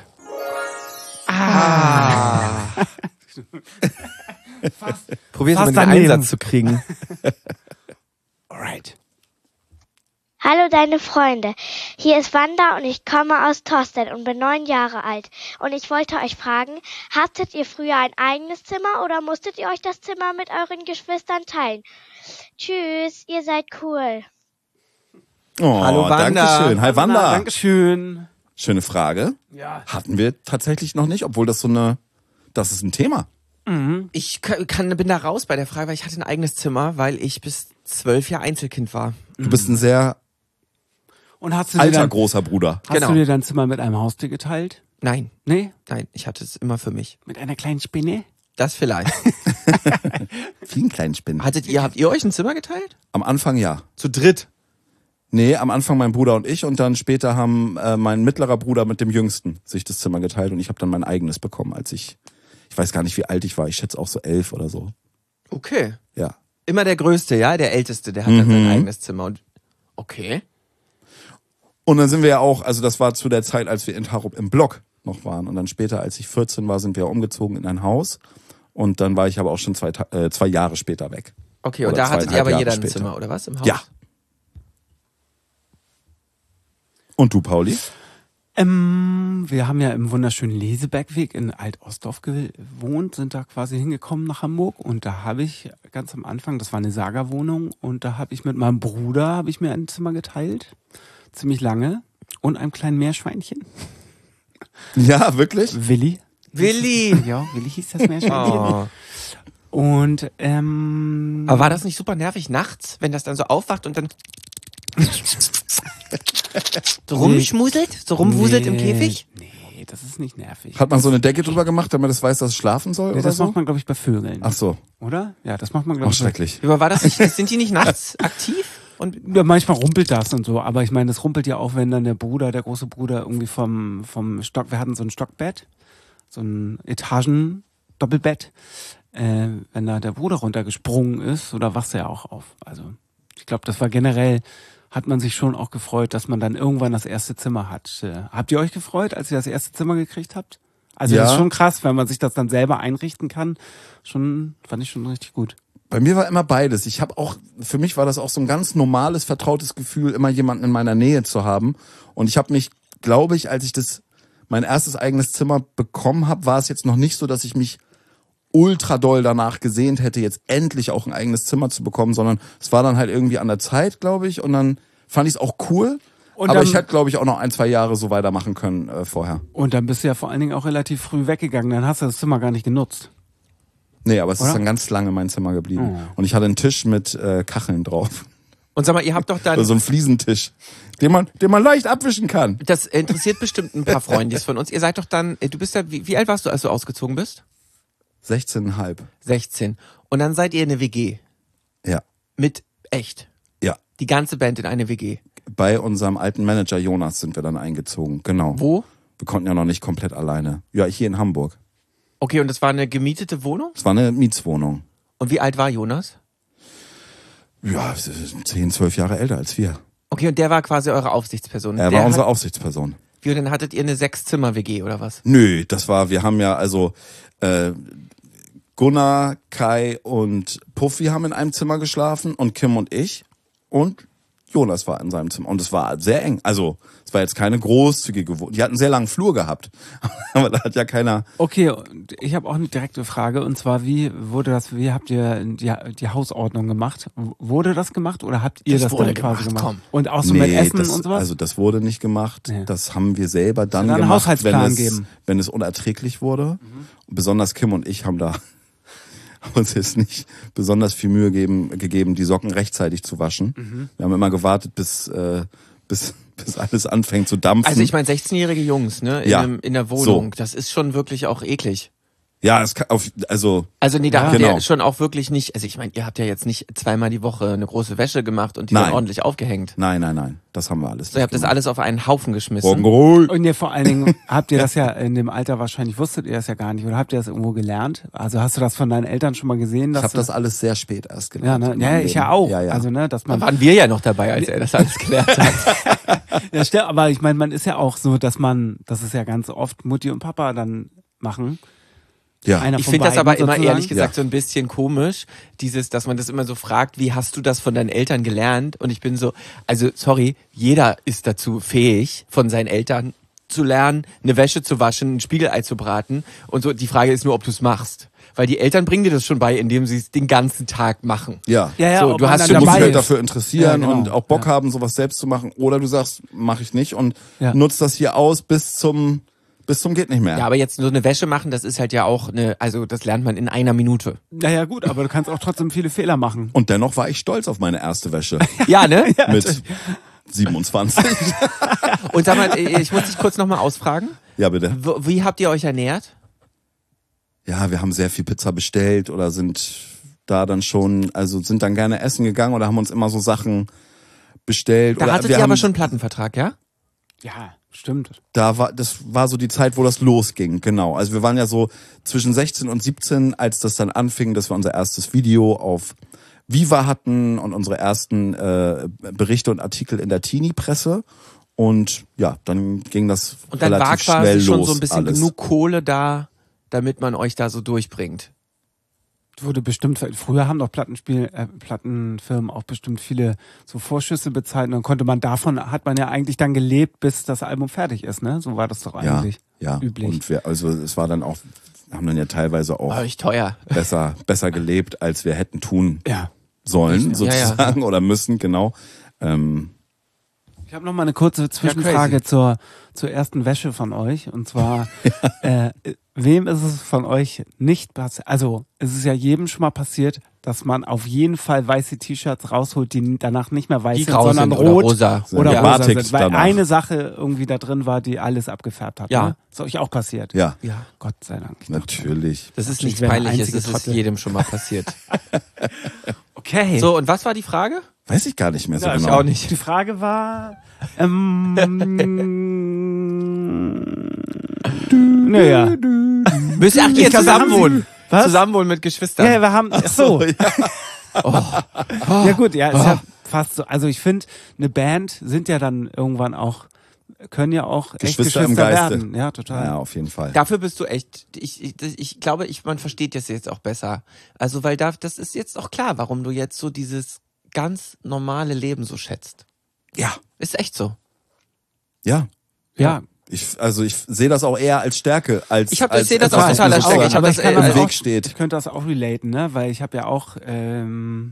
Probier's Fast mal den daneben. Einsatz zu kriegen. Alright. Hallo deine Freunde, hier ist Wanda und ich komme aus Tostedt und bin neun Jahre alt. Und ich wollte euch fragen, hattet ihr früher ein eigenes Zimmer oder musstet ihr euch das Zimmer mit euren Geschwistern teilen? Tschüss, ihr seid cool. Oh, Hallo, Wanda. Dankeschön. Hi Wanda. Na, Dankeschön. Schöne Frage. Ja. Hatten wir tatsächlich noch nicht, obwohl das so eine, das ist ein Thema. Ich kann, kann, bin da raus bei der Frage, weil ich hatte ein eigenes Zimmer, weil ich bis zwölf Jahre Einzelkind war. Du bist ein sehr Und hast du, dir alter dann, großer Bruder. hast Genau. du dir dein Zimmer mit einem Haustier geteilt? Nein, Nee? nein, ich hatte es immer für mich. Mit einer kleinen Spinne? Das vielleicht. Vielen kleinen Spinnen. Hattet ihr, habt ihr euch ein Zimmer geteilt? Am Anfang ja. Zu dritt. Nee, am Anfang mein Bruder und ich und dann später haben äh, mein mittlerer Bruder mit dem Jüngsten sich das Zimmer geteilt und ich habe dann mein eigenes bekommen, als ich, ich weiß gar nicht wie alt ich war, ich schätze auch so elf oder so. Okay. Ja. immer der Größte, ja? Der Älteste, der hat dann sein eigenes Zimmer. Und okay. Und dann sind wir ja auch, also das war zu der Zeit, als wir in Tarup im Block noch waren. Und dann später, als ich vierzehn war, sind wir umgezogen in ein Haus. Und dann war ich aber auch schon zwei, äh, zwei Jahre später weg. Okay, und Oder da hattet ihr aber zweieinhalb jeder Jahre ein später. Zimmer, oder was? Im Haus? Ja. Und du, Pauli? Ähm, wir haben ja im wunderschönen Lesebergweg in Alt-Ostdorf gewohnt, sind da quasi hingekommen nach Hamburg und da habe ich ganz am Anfang, das war eine Saga-Wohnung und da habe ich mit meinem Bruder, habe ich mir ein Zimmer geteilt, ziemlich lange und einem kleinen Meerschweinchen, Ja, wirklich? Willi. Willi! Ja, Willi hieß das Meerschweinchen. Oh. Und ähm, Aber war das nicht super nervig nachts, wenn das dann so aufwacht und dann so rumschmuselt, so rumwuselt im Käfig? Nee, das ist nicht nervig. Hat man so eine Decke drüber gemacht, damit es weiß, dass es schlafen soll? Nee, oder das so? macht man, glaube ich, bei Vögeln. Ach so, Oder? Ja, das macht man, auch glaube ich. schrecklich. Aber war das nicht, sind die nicht nachts aktiv? Und Ja, manchmal rumpelt das und so, aber ich meine, das rumpelt ja auch, wenn dann der Bruder, der große Bruder irgendwie vom, vom Stock, wir hatten so ein Stockbett, so ein Etagen-Doppelbett, äh, wenn da der Bruder runtergesprungen ist, oder wachst du ja auch auf. Also, ich glaube, das war generell, hat man sich schon auch gefreut, dass man dann irgendwann das erste Zimmer hat. Äh, habt ihr euch gefreut, als ihr das erste Zimmer gekriegt habt? Also, Ja. das ist schon krass, wenn man sich das dann selber einrichten kann. Schon, fand ich schon richtig gut. Bei mir war immer beides. Ich habe auch, für mich war das auch so ein ganz normales, vertrautes Gefühl, immer jemanden in meiner Nähe zu haben. Und ich habe mich, glaube ich, als ich das mein erstes eigenes Zimmer bekommen habe, war es jetzt noch nicht so, dass ich mich ultra doll danach gesehnt hätte, jetzt endlich auch ein eigenes Zimmer zu bekommen, sondern es war dann halt irgendwie an der Zeit, glaube ich. Und dann fand ich es auch cool. Und aber dann- ich hätte, glaube ich, auch noch ein, zwei Jahre so weitermachen können äh, vorher. Und dann bist du ja vor allen Dingen auch relativ früh weggegangen, dann hast du das Zimmer gar nicht genutzt. Nee, aber es Oder? ist dann ganz lange mein Zimmer geblieben. Oh. Und ich hatte einen Tisch mit äh, Kacheln drauf. Und sag mal, ihr habt doch dann, Oder so einen Fliesentisch, den man, den man leicht abwischen kann. das interessiert bestimmt ein paar Freundis von uns. Ihr seid doch dann, äh, du bist ja, wie, wie alt warst du, als du ausgezogen bist? sechzehn Komma fünf. sechzehn. Und dann seid ihr in eine W G. Ja. Mit echt. Ja. Die ganze Band in eine W G. Bei unserem alten Manager Jonas sind wir dann eingezogen. Genau. Wo? Wir konnten ja noch nicht komplett alleine. Ja, hier in Hamburg. Okay, und das war eine gemietete Wohnung? Es war eine Mietswohnung. Und wie alt war Jonas? Ja, zehn, zwölf Jahre älter als wir. Okay, und der war quasi eure Aufsichtsperson. Er der war unsere hat, Aufsichtsperson. Wie, und dann hattet ihr eine Sechs-Zimmer-W G oder was? Nö, das war, wir haben ja also äh, Gunnar, Kai und Puffy haben in einem Zimmer geschlafen und Kim und ich und Jonas war in seinem Zimmer. Und es war sehr eng. Also, es war jetzt keine großzügige Wohnung. Die hatten einen sehr langen Flur gehabt. Aber da hat ja keiner. Okay, und ich habe auch eine direkte Frage und zwar, wie wurde das, wie habt ihr die, die Hausordnung gemacht? W- Wurde das gemacht oder habt ihr Das das, wurde dann quasi gemacht, gemacht? komm. Und auch so mit Essen das, und sowas? also das wurde nicht gemacht. Ja. Das haben wir selber dann Dann einen gemacht, Haushaltsplan wenn es, geben. wenn es unerträglich wurde. Mhm. Und besonders Kim und ich haben da uns jetzt nicht besonders viel Mühe geben, gegeben, die Socken rechtzeitig zu waschen. Mhm. Wir haben immer gewartet, bis, äh, bis, bis alles anfängt zu dampfen. Also ich meine, sechzehnjährige Jungs, ne, in, Ja. einem, in der Wohnung, das ist schon wirklich auch eklig. ja, es kann auf, also Also nee, da Ja. habt Genau. ihr schon auch wirklich nicht, also ich meine, ihr habt ja jetzt nicht zweimal die Woche eine große Wäsche gemacht und die Nein. dann ordentlich aufgehängt. nein, nein, nein, das haben wir alles. So, ihr habt das alles auf einen Haufen geschmissen. Rock'n'Roll. Und ihr vor allen Dingen, habt ihr das ja in dem Alter wahrscheinlich, wusstet ihr das ja gar nicht oder habt ihr das irgendwo gelernt? Also hast du das von deinen Eltern schon mal gesehen? Ich Dass habe du- das alles sehr spät erst ja, gelernt. ne? in Ja, meinem ich Leben. ja auch. Ja, ja. Also, ne, dass Da man, waren wir ja noch dabei, als er das alles gelernt hat. ja, stimmt, aber ich meine, man ist ja auch so, dass man, das ist ja ganz oft Mutti und Papa dann machen. ja. Einer Ich von finde das beiden aber immer sozusagen. ehrlich gesagt Ja. so ein bisschen komisch, dieses, dass man das immer so fragt, wie hast du das von deinen Eltern gelernt? Und ich bin so, also sorry, jeder ist dazu fähig, von seinen Eltern zu lernen, eine Wäsche zu waschen, ein Spiegelei zu braten und so. Die Frage ist nur, ob du es machst. Weil die Eltern bringen dir das schon bei, indem sie es den ganzen Tag machen. Ja. Ja, ja, So, ob du man hast dann schon Du musst dich dabei halt ist. dafür interessieren Ja, genau. und auch Bock Ja. haben, sowas selbst zu machen. Oder du sagst, mache ich nicht und Ja. nutzt das hier aus bis zum bis zum geht nicht mehr. Ja, aber jetzt so eine Wäsche machen, das ist halt ja auch eine, also das lernt man in einer Minute. Naja, gut, aber du kannst auch trotzdem viele Fehler machen. Und dennoch war ich stolz auf meine erste Wäsche Ja, ne? mit siebenundzwanzig. Und sag mal, ich muss dich kurz nochmal ausfragen. Ja, bitte. W- Wie habt ihr euch ernährt? Ja, wir haben sehr viel Pizza bestellt oder sind da dann schon, also sind dann gerne essen gegangen oder haben uns immer so Sachen bestellt. Da oder hattet wir ihr haben, aber schon einen Plattenvertrag, ja? Ja, stimmt. Da war, das war so die Zeit, wo das losging, genau. Also wir waren ja so zwischen sechzehn und siebzehn, als das dann anfing, dass wir unser erstes Video auf Viva hatten und unsere ersten äh, Berichte und Artikel in der Teenie-Presse. Und ja, dann ging das Und dann war relativ quasi schnell schon los. so ein bisschen alles. genug Kohle da, damit man euch da so durchbringt. Wurde bestimmt, früher haben doch Plattenspiel, äh, Plattenfirmen auch bestimmt viele so Vorschüsse bezahlt und dann konnte man davon, hat man ja eigentlich dann gelebt, bis das Album fertig ist, ne? So war das doch ja, eigentlich ja. üblich. Und wir, also es war dann auch, wir haben dann ja teilweise auch War euch teuer. besser, besser gelebt, als wir hätten tun Ja. sollen, Ja, sozusagen, oder müssen, genau. Ähm, Ich habe noch mal eine kurze Zwischenfrage crazy. zur, zur ersten Wäsche von euch. Und zwar, äh, wem ist es von euch nicht passiert? Also, es ist ja jedem schon mal passiert, dass man auf jeden Fall weiße T-Shirts rausholt, die danach nicht mehr weiß Die sind, grau sondern sind oder rot rosa. oder Ja. rosa Batik sind. Weil danach. eine Sache irgendwie da drin war, die alles abgefärbt hat. Ja. Ne? Ist euch auch passiert? ja, Ja. Gott sei Dank. Ich dachte, natürlich. Das ist Ich nichts wäre der Peinliches, einzige das ist Trottel. jedem schon mal passiert. Okay. So, und was war die Frage? Weiß ich gar nicht mehr so Ja, ich genau. auch nicht. Die Frage war, ähm, naja. Müsst ihr, ach, ihr Ich glaub, wir haben zusammenwohnen. Was? Zusammenwohnen mit Geschwistern. Ja, wir haben, ach so. Ja. Ja gut, ja, ist ja fast so. Also ich finde, eine Band sind ja dann irgendwann auch, können ja auch echt Geschwister Geschwister im Geiste. werden. Ja, total. Ja, auf jeden Fall. Dafür bist du echt, ich, ich, ich glaube, ich, man versteht das jetzt auch besser. Also, weil da, das ist jetzt auch klar, warum du jetzt so dieses ganz normale Leben so schätzt. Ja, Ist echt so. ja. Ja. Ich, also ich sehe das auch eher als Stärke, als Ich hab- ich als sehe das etwas, auch was total mir als Stärke. Ich hab sozusagen das, kann äh, im auch, Weg steht. Ich könnte das auch relaten, ne? Weil ich habe ja auch ähm,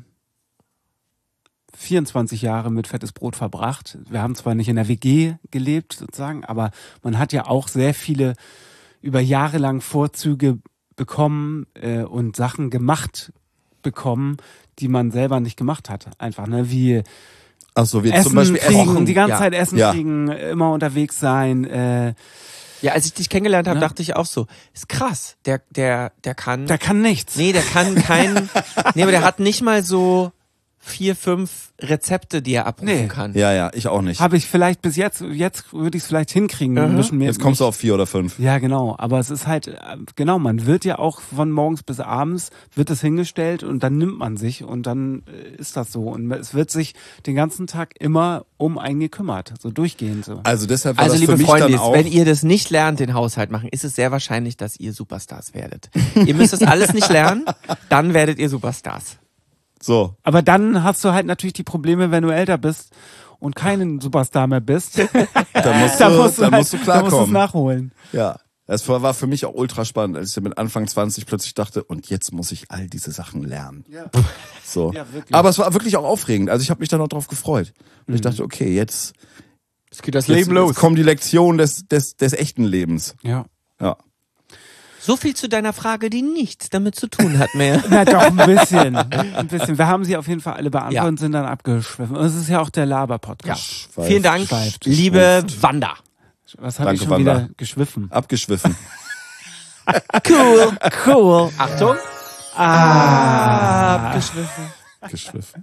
vierundzwanzig Jahre mit Fettes Brot verbracht. Wir haben zwar nicht in der W G gelebt sozusagen, aber man hat ja auch sehr viele über Jahre lang Vorzüge bekommen äh, und Sachen gemacht bekommen, die man selber nicht gemacht hat. Einfach, ne? Wie Ach so, wie Essen zum Beispiel kriegen, Essen. die ganze Ja. Zeit Essen Ja. kriegen, immer unterwegs sein. Äh, Ja, als ich dich kennengelernt habe, Ne? dachte ich auch so, ist krass. Der, der, der kann. der kann nichts. Nee, der kann kein. Nee, aber der hat nicht mal so vier, fünf Rezepte, die er abrufen Nee. kann. Ja, ja, ich auch nicht. Habe ich vielleicht bis jetzt, jetzt würde ich es vielleicht hinkriegen. Mhm. Müssen wir Jetzt kommst du auf vier oder fünf. Ja, genau. Aber es ist halt, äh, genau, man wird ja auch von morgens bis abends, wird es hingestellt und dann nimmt man sich und dann äh, ist das so. Und es wird sich den ganzen Tag immer um einen gekümmert, so durchgehend so. Also deshalb war Also das liebe für mich Freunde, dann auch. wenn ihr das nicht lernt, den Haushalt machen, ist es sehr wahrscheinlich, dass ihr Superstars werdet. Ihr müsst das alles nicht lernen, dann werdet ihr Superstars. so, Aber dann hast du halt natürlich die Probleme, wenn du älter bist und keinen Superstar mehr bist. dann musst dann du, musst du, dann halt, musst du dann musst du es klarkommen. nachholen. Ja. Das war war für mich auch ultra spannend, als ich mit Anfang zwanzig plötzlich dachte, und jetzt muss ich all diese Sachen lernen. Ja. So. Ja, wirklich. Aber es war wirklich auch aufregend. Also ich habe mich dann auch drauf gefreut. Und Mhm. ich dachte, okay, jetzt, Es geht das jetzt, jetzt kommen die Lektionen des, des, des echten Lebens. Ja. Ja. So viel zu deiner Frage, die nichts damit zu tun hat mehr. Na doch, ein bisschen. Ein bisschen. Wir haben sie auf jeden Fall alle beantwortet Ja. und sind dann abgeschwiffen. Und es ist ja auch der Laber-Podcast. Schweif- Vielen Dank, schweift, liebe Wanda. Was habe ich Danke, schon Wanda. wieder geschwiffen? Abgeschwiffen. Cool. Cool. Achtung. Ah. Abgeschwiffen. Geschwiffen.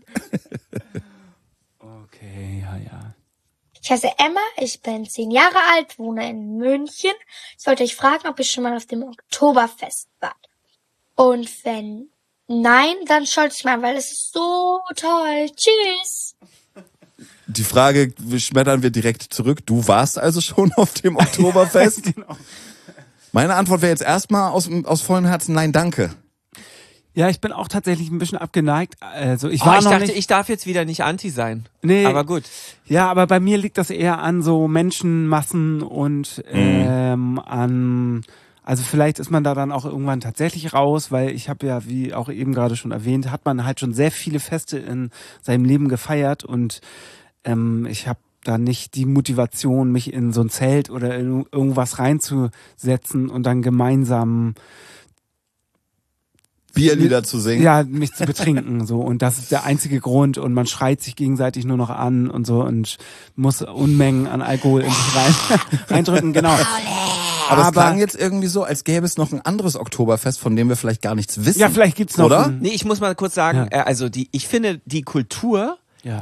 Okay, ja, ja. Ich heiße Emma, ich bin zehn Jahre alt, wohne in München. Ich wollte euch fragen, ob ihr schon mal auf dem Oktoberfest wart. Und wenn nein, dann schaut es mal an, weil es ist so toll. Tschüss! Die Frage schmettern wir direkt zurück. Du warst also schon auf dem Oktoberfest? Genau. Meine Antwort wäre jetzt erstmal aus, aus vollem Herzen nein, danke. Ja, ich bin auch tatsächlich ein bisschen abgeneigt. Also ich Oh, war ich noch dachte, nicht. ich darf jetzt wieder nicht anti sein. Nee. Aber gut. Ja, aber bei mir liegt das eher an so Menschenmassen und ähm, an, also vielleicht ist man da dann auch irgendwann tatsächlich raus, weil ich habe ja, wie auch eben gerade schon erwähnt, hat man halt schon sehr viele Feste in seinem Leben gefeiert und ähm, ich habe da nicht die Motivation, mich in so ein Zelt oder in irgendwas reinzusetzen und dann gemeinsam Bierlieder zu singen. ja, mich zu betrinken, so. Und das ist der einzige Grund. Und man schreit sich gegenseitig nur noch an und so und muss Unmengen an Alkohol in sich rein, reindrücken, genau. Aber, es aber- klang jetzt irgendwie so, als gäbe es noch ein anderes Oktoberfest, von dem wir vielleicht gar nichts wissen. Ja, vielleicht gibt's noch Oder? ein- Nee, ich muss mal kurz sagen, Ja. äh, also die, ich finde die Kultur, Ja.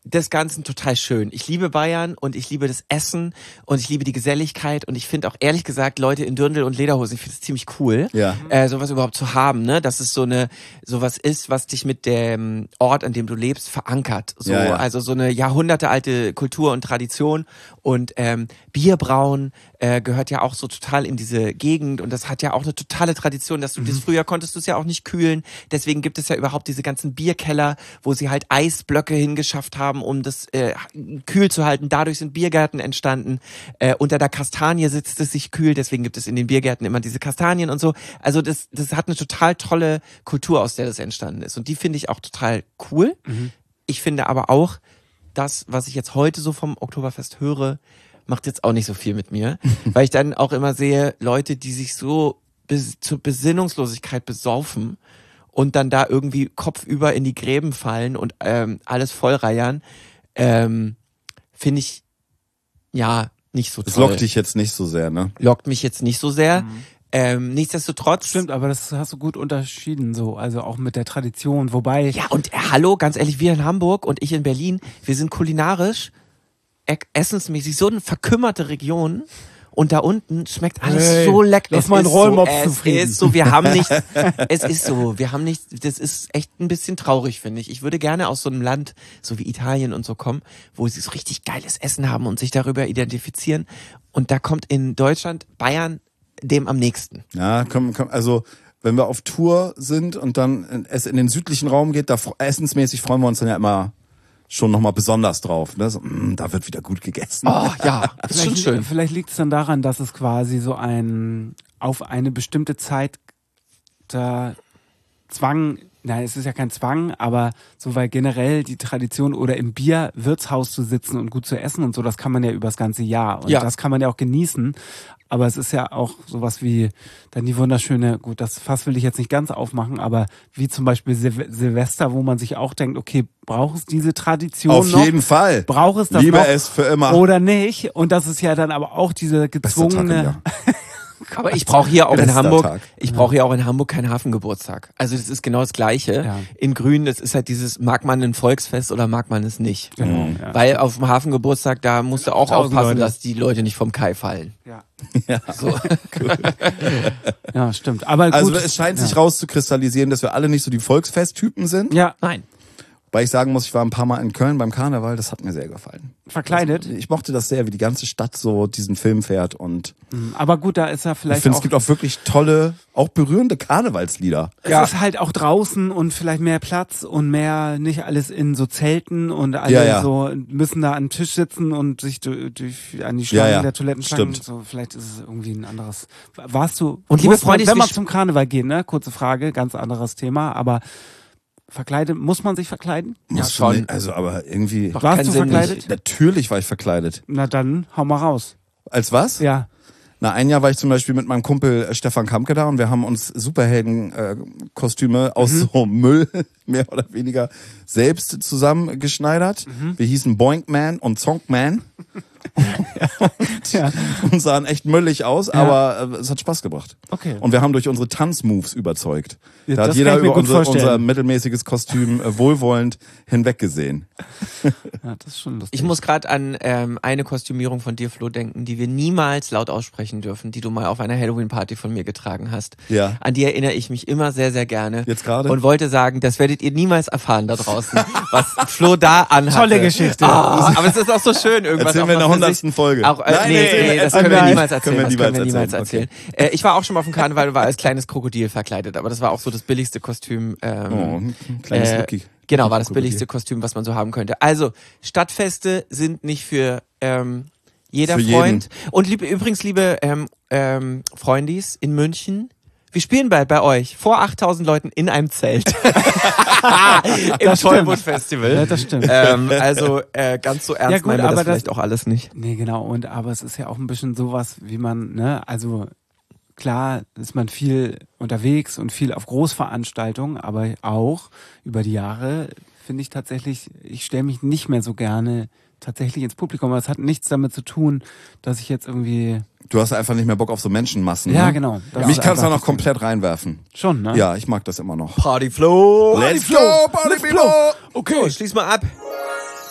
des Ganzen total schön. Ich liebe Bayern und ich liebe das Essen und ich liebe die Geselligkeit und ich finde auch ehrlich gesagt Leute in Dirndl und Lederhosen, ich finde es ziemlich cool, Ja. äh, sowas überhaupt zu haben, ne? Dass es so eine sowas ist, was dich mit dem Ort, an dem du lebst, verankert. So, Ja, ja. also so eine jahrhundertealte Kultur und Tradition und ähm, Bierbrauen äh, gehört ja auch so total in diese Gegend und das hat ja auch eine totale Tradition, dass du das früher konntest du es ja auch nicht kühlen, deswegen gibt es ja überhaupt diese ganzen Bierkeller, wo sie halt Eisblöcke hingeschafft haben, um das äh, kühl zu halten. Dadurch sind Biergärten entstanden. Äh, unter der Kastanie sitzt es sich kühl, deswegen gibt es in den Biergärten immer diese Kastanien und so. Also das, das hat eine total tolle Kultur, aus der das entstanden ist. Und die finde ich auch total cool. Mhm. Ich finde aber auch, das, was ich jetzt heute so vom Oktoberfest höre, macht jetzt auch nicht so viel mit mir. Weil ich dann auch immer sehe, Leute, die sich so bis zur Besinnungslosigkeit besaufen und dann da irgendwie kopfüber in die Gräben fallen und ähm, alles vollreiern, ähm, finde ich, ja, nicht so toll. Das lockt dich jetzt nicht so sehr, ne? Lockt mich jetzt nicht so sehr. Mhm. Ähm, nichtsdestotrotz. Stimmt, aber das hast du gut unterschieden, so, also auch mit der Tradition, wobei. Ja, und äh, hallo, ganz ehrlich, wir in Hamburg und ich in Berlin, wir sind kulinarisch, äh, essensmäßig so eine verkümmerte Region. Und da unten schmeckt alles hey, so lecker. Lass mal einen Rollmops zufrieden. Es ist so, wir haben nicht, es ist so, wir haben nicht, das ist echt ein bisschen traurig, finde ich. Ich würde gerne aus so einem Land, so wie Italien und so kommen, wo sie so richtig geiles Essen haben und sich darüber identifizieren. Und da kommt in Deutschland, Bayern, dem am nächsten. Ja, komm, komm, also, wenn wir auf Tour sind und dann es in den südlichen Raum geht, da essensmäßig freuen wir uns dann ja immer schon nochmal besonders drauf. Ne? So, mh, da wird wieder gut gegessen. Oh ja, das ist schon Vielleicht, schön. vielleicht liegt es dann daran, dass es quasi so ein auf eine bestimmte Zeit da Zwang, nein, es ist ja kein Zwang, aber so, weil generell die Tradition oder im Bierwirtshaus zu sitzen und gut zu essen und so, das kann man ja übers ganze Jahr und Ja. das kann man ja auch genießen. Aber es ist ja auch sowas wie dann die wunderschöne, gut, das Fass will ich jetzt nicht ganz aufmachen, aber wie zum Beispiel Sil- Silvester, wo man sich auch denkt, okay, braucht es diese Tradition Auf noch? jeden Fall. Braucht es das Liebe noch? es für immer. Oder nicht? Und das ist ja dann aber auch diese Bester Tag im gezwungene. Jahr. Aber ich brauche hier auch in Bester Hamburg, Tag. ich brauche hier auch in Hamburg keinen Hafengeburtstag. Also das ist genau das Gleiche. Ja. In Grün, das ist halt dieses, mag man ein Volksfest oder mag man es nicht. Genau, Mhm. ja. Weil auf dem Hafengeburtstag, da musst du auch Tausend aufpassen, Leute. dass die Leute nicht vom Kai fallen. Ja. Ja. So. ja, stimmt. Aber gut. Also es scheint sich ja. rauszukristallisieren, dass wir alle nicht so die Volksfesttypen sind. Ja, Nein. Weil ich sagen muss, ich war ein paar Mal in Köln beim Karneval, das hat mir sehr gefallen. verkleidet. Ich mochte das sehr, wie die ganze Stadt so diesen Film fährt und Aber gut, da ist er ich vielleicht finde, auch. es gibt auch wirklich tolle, auch berührende Karnevalslieder. Es ist halt auch draußen und vielleicht mehr Platz und mehr, nicht alles in so Zelten und alle Ja, ja. so müssen da an den Tisch sitzen und sich durch, durch an die Schlangen Ja, ja. der Toilettenschlangen. Stimmt. So, vielleicht ist es irgendwie ein anderes. Warst du? Und liebe muss man, Freunde, wenn man wir- zum Karneval geht, ne? Kurze Frage, ganz anderes Thema, aber verkleidet, muss man sich verkleiden? Muss schon. nicht, also aber irgendwie. Doch. Warst keinen du Sinn verkleidet? Natürlich war ich verkleidet. Na dann, hau mal raus. Als was? Ja. Na, ein Jahr war ich zum Beispiel mit meinem Kumpel äh, Stefan Kampke da und wir haben uns Superhelden-Kostüme aus Mhm. so Müll mehr oder weniger selbst zusammengeschneidert. Mhm. Wir hießen Boinkman und Zonkman Ja. und sahen echt müllig aus, Ja. aber äh, es hat Spaß gebracht. Okay. Und wir haben durch unsere Tanzmoves überzeugt. Ja, da das hat jeder kann ich mir über gut unser, vorstellen. unser mittelmäßiges Kostüm äh, wohlwollend hinweggesehen. Ja, das ist schon lustig. Ich muss gerade an ähm, eine Kostümierung von dir, Flo, denken, die wir niemals laut aussprechen dürfen, die du mal auf einer Halloween-Party von mir getragen hast. Ja. An die erinnere ich mich immer sehr, sehr gerne. Jetzt gerade? Und wollte sagen, das werdet ihr niemals erfahren da draußen, was Flo da anhatte. Tolle Geschichte. Ah, aber es ist auch so schön irgendwas. Erzählen auch wir in der mal für hundertsten sich- Folge. Auch, äh, Nein, nee, nee, nee, nee, das nein, können wir nein. niemals erzählen. Können wir das niemals können wir niemals erzählen, erzählen. Äh, ich war auch schon mal auf dem Karneval und war als kleines Krokodil verkleidet, aber das war auch so das billigste Kostüm. Ähm, Oh, ein kleines äh, Lucky. Genau, war das Krokodil. billigste Kostüm, was man so haben könnte. Also, Stadtfeste sind nicht für ähm, jeder Für Freund. Und liebe, übrigens, liebe ähm, ähm, Freundis in München, wir spielen bald bei euch vor achttausend Leuten in einem Zelt. Im Das stimmt. Tollwood-Festival. Ja, das stimmt. Ähm, also äh, ganz so ernst Ja, gut, meinen wir aber das das- vielleicht auch alles nicht. Nee, genau. Und aber es ist ja auch ein bisschen sowas, wie man, ne, also klar ist man viel unterwegs und viel auf Großveranstaltungen, aber auch über die Jahre finde ich tatsächlich, ich stelle mich nicht mehr so gerne tatsächlich ins Publikum. Aber es hat nichts damit zu tun, dass ich jetzt irgendwie. Du hast einfach nicht mehr Bock auf so Menschenmassen. Ja, ne? genau. Das Mich ist kannst du einfach noch das komplett reinwerfen. Schon, ne? Ja, ich mag das immer noch. Party Flo! Let's go, Party People! Okay, schließ mal ab.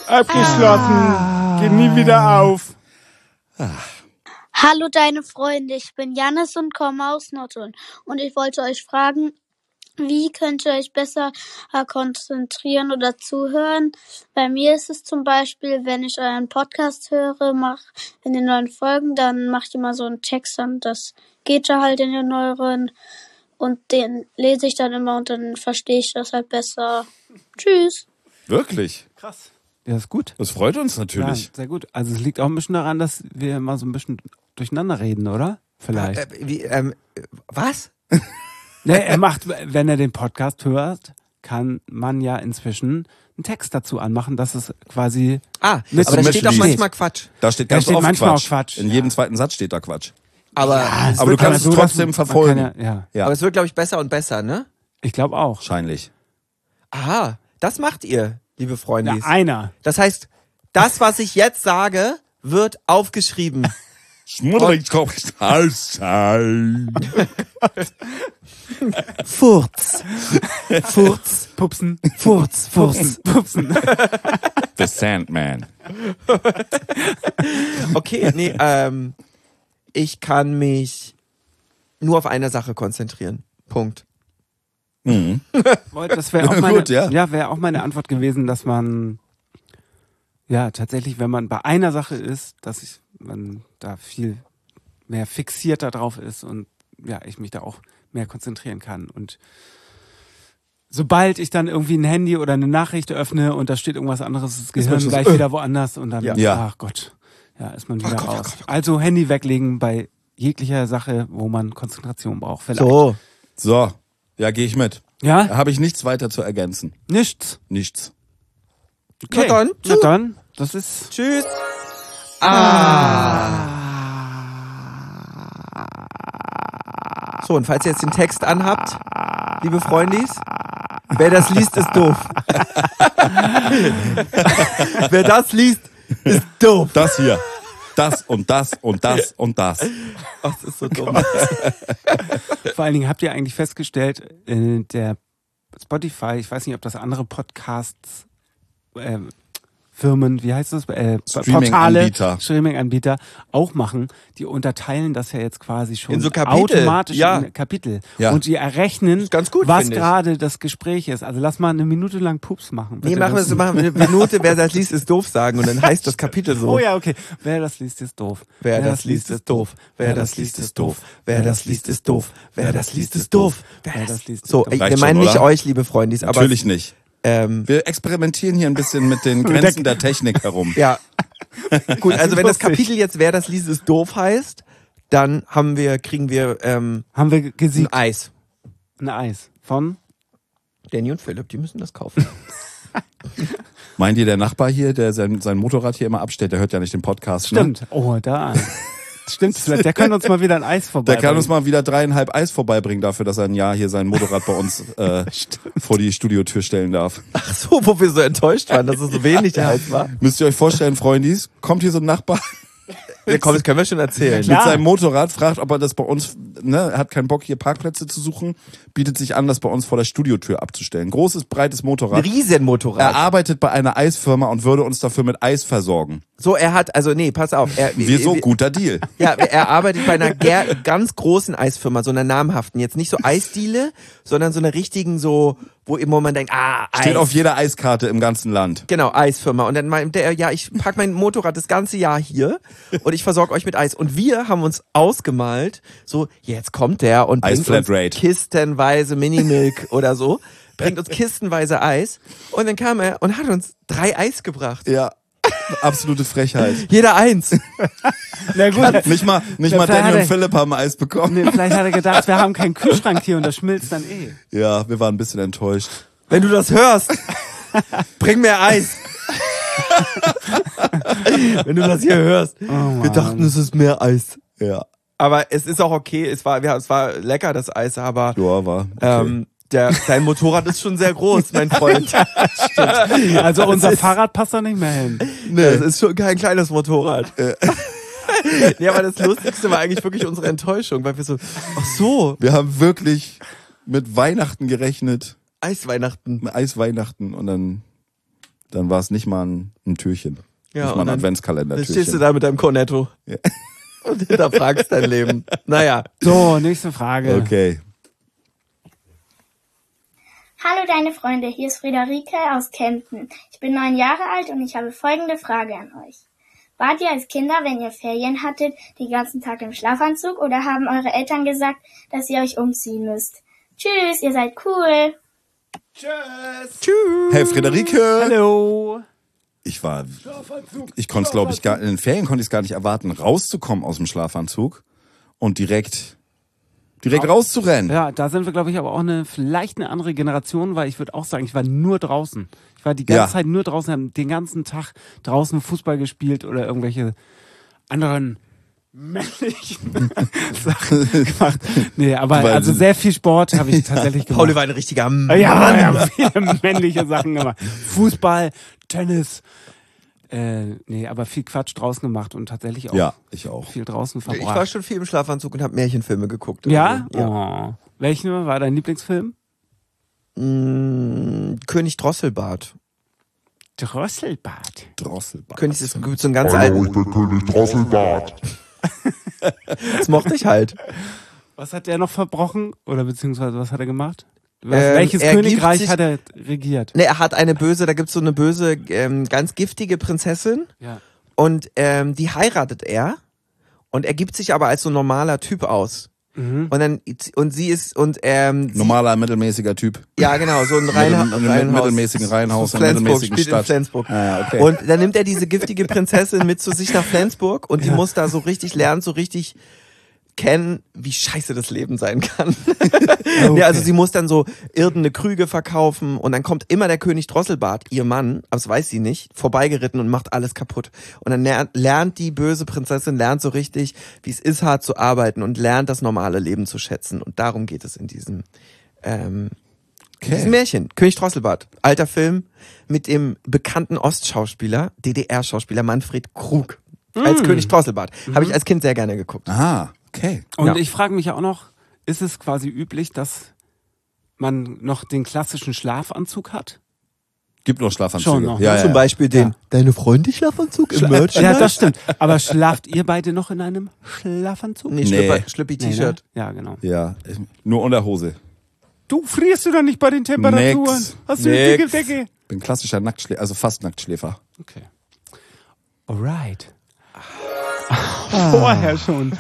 Abgeschlossen. Geht nie wieder auf. Hallo deine Freunde, ich bin Jannis und komme aus Nottuln und ich wollte euch fragen, wie könnt ihr euch besser konzentrieren oder zuhören? Bei mir ist es zum Beispiel, wenn ich euren Podcast höre, mach in den neuen Folgen, dann macht ihr mal so einen Text an, das geht ja halt in den neueren und den lese ich dann immer und dann verstehe ich das halt besser. Tschüss. Wirklich? Krass. Ja, ist gut. Das freut uns natürlich. Ja, sehr gut. Also es liegt auch ein bisschen daran, dass wir mal so ein bisschen durcheinander reden, oder? Vielleicht. Äh, wie, ähm, was? Ne, er macht, wenn er den Podcast hört, kann man ja inzwischen einen Text dazu anmachen, dass es quasi Ah, Mit aber da so steht doch Mischlied. manchmal Quatsch. Da steht Da ganz steht oft manchmal Quatsch. auch Quatsch, In ja. jedem zweiten Satz steht da Quatsch. Aber, Ja, es aber wird, du kannst glaub es ich, trotzdem man verfolgen. Kann ja, ja, Ja, aber es wird, glaube ich, besser und besser, ne? ich glaube auch. wahrscheinlich. Aha, das macht ihr, liebe Ja, Freundis. einer. Das heißt, das, was ich jetzt sage, wird aufgeschrieben. Schmudderigskopf. Furz. Furz. Pupsen. Furz. Furz. Pupsen. The Sandman. Okay, nee, ähm, ich kann mich nur auf eine Sache konzentrieren. Punkt. Mhm. Das wäre auch meine, Gut, ja. ja, wäre auch meine Antwort gewesen, dass man ja tatsächlich, wenn man bei einer Sache ist, dass ich, man da viel mehr fixierter drauf ist und ja, ich mich da auch mehr konzentrieren kann. Und sobald ich dann irgendwie ein Handy oder eine Nachricht öffne und da steht irgendwas anderes, das Gehirn man schon gleich so, äh. wieder woanders und dann, Ja. Ja. ach Gott, ja, ist man wieder raus. Also Handy weglegen bei jeglicher Sache, wo man Konzentration braucht. Vielleicht. So. So, ja, gehe ich mit. Ja, Da habe ich nichts weiter zu ergänzen. nichts. Nichts. Okay. Na dann, Na dann, das ist Tschüss. Ah. So, und falls ihr jetzt den Text anhabt, liebe Freundis, wer das liest, ist doof. Wer das liest, ist doof. Das hier. Das und das und das und das. Ach, das ist so dumm. vor allen Dingen, habt ihr eigentlich festgestellt, äh, der Spotify, ich weiß nicht, ob das andere Podcasts äh, Firmen, wie heißt das? Äh, Portale, Streaming-Anbieter. Streaming-Anbieter auch machen, die unterteilen das ja jetzt quasi schon In so Kapitel, automatisch ja. in Kapitel. Ja. Und die errechnen, ist ganz gut, was finde ich. gerade das Gespräch ist. Also lass mal eine Minute lang Pups machen. Nee, bitte. machen wir Das- so, machen wir eine Minute, wer das liest, ist doof sagen und dann heißt das Kapitel so. Oh ja, okay. Wer das liest, ist doof. Wer das liest, ist doof. Wer das liest, ist doof. Wer das liest, ist doof. Wer das liest, ist doof. Wer das liest, ist So, doof. ich, Reicht wir meinen schon, nicht oder? euch, liebe Freundis, aber Natürlich nicht. ähm, Wir experimentieren hier ein bisschen mit den Grenzen der Technik herum. ja. Gut, also wenn das lustig. Kapitel jetzt wer das liest, ist doof heißt, dann haben wir, kriegen wir ähm, Haben wir ein gesiegt. Eis. Ein Eis. Von? Danny und Philipp, die müssen das kaufen. Meint ihr, der Nachbar hier, der sein, sein Motorrad hier immer abstellt, der hört ja nicht den Podcast. Stimmt. Oh, da. Stimmt, vielleicht. Der kann uns mal wieder ein Eis Ne? vorbei. Der kann uns mal wieder dreieinhalb Eis vorbeibringen dafür, dass er ein Jahr hier sein Motorrad bei uns äh, vor die Studiotür stellen darf. Ach so, wo wir so enttäuscht waren, dass es so wenig Eis war. Müsst ihr euch vorstellen, Freundis, kommt hier so ein Nachbar Ja, komm, das können wir schon erzählen. klar. mit seinem Motorrad, fragt, ob er das bei uns, ne, er hat keinen Bock, hier Parkplätze zu suchen, bietet sich an, das bei uns vor der Studiotür abzustellen. Großes, breites Ein Motorrad. Riesenmotorrad. Er arbeitet bei einer Eisfirma und würde uns dafür mit Eis versorgen. So, er hat, also nee, pass auf. Er, Wieso? wir- Guter Deal. Ja, er arbeitet bei einer ger ganz großen Eisfirma, so einer namhaften. Jetzt nicht so Eisdiele, sondern so einer richtigen, so, wo immer man denkt, ah, Eis. Steht auf jeder Eiskarte im ganzen Land. Genau, Eisfirma. Und dann meinte er, ja, ich pack mein Motorrad das ganze Jahr hier und ich versorge euch mit Eis. Und wir haben uns ausgemalt, so, jetzt kommt der und Eis bringt uns Flatrate. kistenweise Minimilk oder so, bringt uns kistenweise Eis. Und dann kam er und hat uns drei Eis gebracht. Ja. Absolute Frechheit. Jeder eins. Na gut. Nicht mal, nicht Ja, mal vielleicht Danny hat und er- Philipp haben Eis bekommen. Nee, vielleicht hat er gedacht, wir haben keinen Kühlschrank hier und das schmilzt dann eh. Ja, wir waren ein bisschen enttäuscht. Wenn du das hörst, bring mir Eis. Wenn du das hier hörst. Wir dachten, es ist mehr Eis. Ja. Aber es ist auch okay. Es war, ja, es war lecker, das Eis, aber Ja, war. Okay. ähm, der, dein Motorrad ist schon sehr groß, mein Freund. Also unser ist- Fahrrad passt da nicht mehr hin. Nee, das ist schon kein kleines Motorrad. Nee, aber das Lustigste war eigentlich wirklich unsere Enttäuschung, weil wir so, ach so, Wir haben wirklich mit Weihnachten gerechnet, Eisweihnachten. mit Eisweihnachten und dann Dann war es nicht mal ein, ein Türchen. Ja, nicht und mal ein dann Adventskalender-Türchen. Dann stehst du da mit deinem Cornetto Ja. und hinterfragst dein Leben. Naja. So, nächste Frage. Okay. Hallo deine Freunde, hier ist Friederike aus Kempten. Ich bin neun Jahre alt und ich habe folgende Frage an euch. Wart ihr als Kinder, wenn ihr Ferien hattet, den ganzen Tag im Schlafanzug oder haben eure Eltern gesagt, dass ihr euch umziehen müsst? Tschüss, ihr seid cool. Tschüss. Tschüss. Hey Friederike. Hallo. Ich war, ich konnte es glaube ich gar, in den Ferien konnte ich es gar nicht erwarten, rauszukommen aus dem Schlafanzug und direkt, direkt rauszurennen. Ja, da sind wir, glaube ich, aber auch eine, vielleicht eine andere Generation, weil ich würde auch sagen, ich war nur draußen. Ich war die ganze Ja. Zeit nur draußen, habe den ganzen Tag draußen Fußball gespielt oder irgendwelche anderen männlichen Sachen gemacht. Nee, aber Weil- also sehr viel Sport habe ich tatsächlich gemacht. Pauli war ein richtiger Mann. Ja, wir haben viele männliche Sachen gemacht. Fußball, Tennis. Äh, nee, aber viel Quatsch draußen gemacht und tatsächlich auch Ja, ich auch. viel draußen Ich war verbracht. schon viel im Schlafanzug und habe Märchenfilme geguckt. Ja? Also, ja. Oh. Welchen war dein Lieblingsfilm? Mm, König Drosselbart. Drosselbart. Drosselbart. König ist so ein ganz Hallo, alten. ich bin König Drosselbart. Das mochte ich halt. Was hat der noch verbrochen? Oder beziehungsweise was hat er gemacht? Was, Ähm, welches er gibt Königreich sich- hat er regiert? Ne, er hat eine böse, da gibt's so eine böse, ähm, ganz giftige Prinzessin Ja. und ähm, die heiratet er und er gibt sich aber als so ein normaler Typ aus. Mhm. Und dann und sie ist und ähm, sie, Normaler, mittelmäßiger Typ. ja genau, so ein Reihenha Mittel- in einem Reihenhaus. mittelmäßigen Reihenhaus, So in einer Flensburg, mittelmäßigen spielt in Stadt. Flensburg. Ah, okay. Und dann nimmt er diese giftige Prinzessin mit zu sich nach Flensburg und die Ja. muss da so richtig lernen, so richtig kennen, wie scheiße das Leben sein kann. Okay. Ja, also sie muss dann so irdene Krüge verkaufen und dann kommt immer der König Drosselbart, ihr Mann, aber das weiß sie nicht, vorbeigeritten und macht alles kaputt. Und dann lernt, lernt die böse Prinzessin, lernt so richtig, wie es ist, hart zu arbeiten und lernt das normale Leben zu schätzen. Und darum geht es in diesem, ähm, in diesem Märchen. König Drosselbart, alter Film mit dem bekannten Ostschauspieler, D D R-Schauspieler Manfred Krug. Als König Drosselbart. Habe ich als Kind sehr gerne geguckt. Aha, okay. Und Ja. ich frage mich auch noch, ist es quasi üblich, dass man noch den klassischen Schlafanzug hat? Gibt noch Schlafanzüge. Schon noch, ja, ne? ja. Zum Beispiel den, Ja. deine Freundin Schlafanzug im Merch? Ja, das stimmt. Aber schlaft ihr beide noch in einem Schlafanzug? Nee, Nee. Schlüpper, Schlüppi Nee, ne? T-Shirt. Ja, genau. Ja, nur Unterhose. Du frierst du doch nicht bei den Temperaturen? Nix. Hast du eine Nix. dicke Decke? Bin klassischer Nacktschläfer, also fast Nacktschläfer. Okay. Alright. Vorher schon.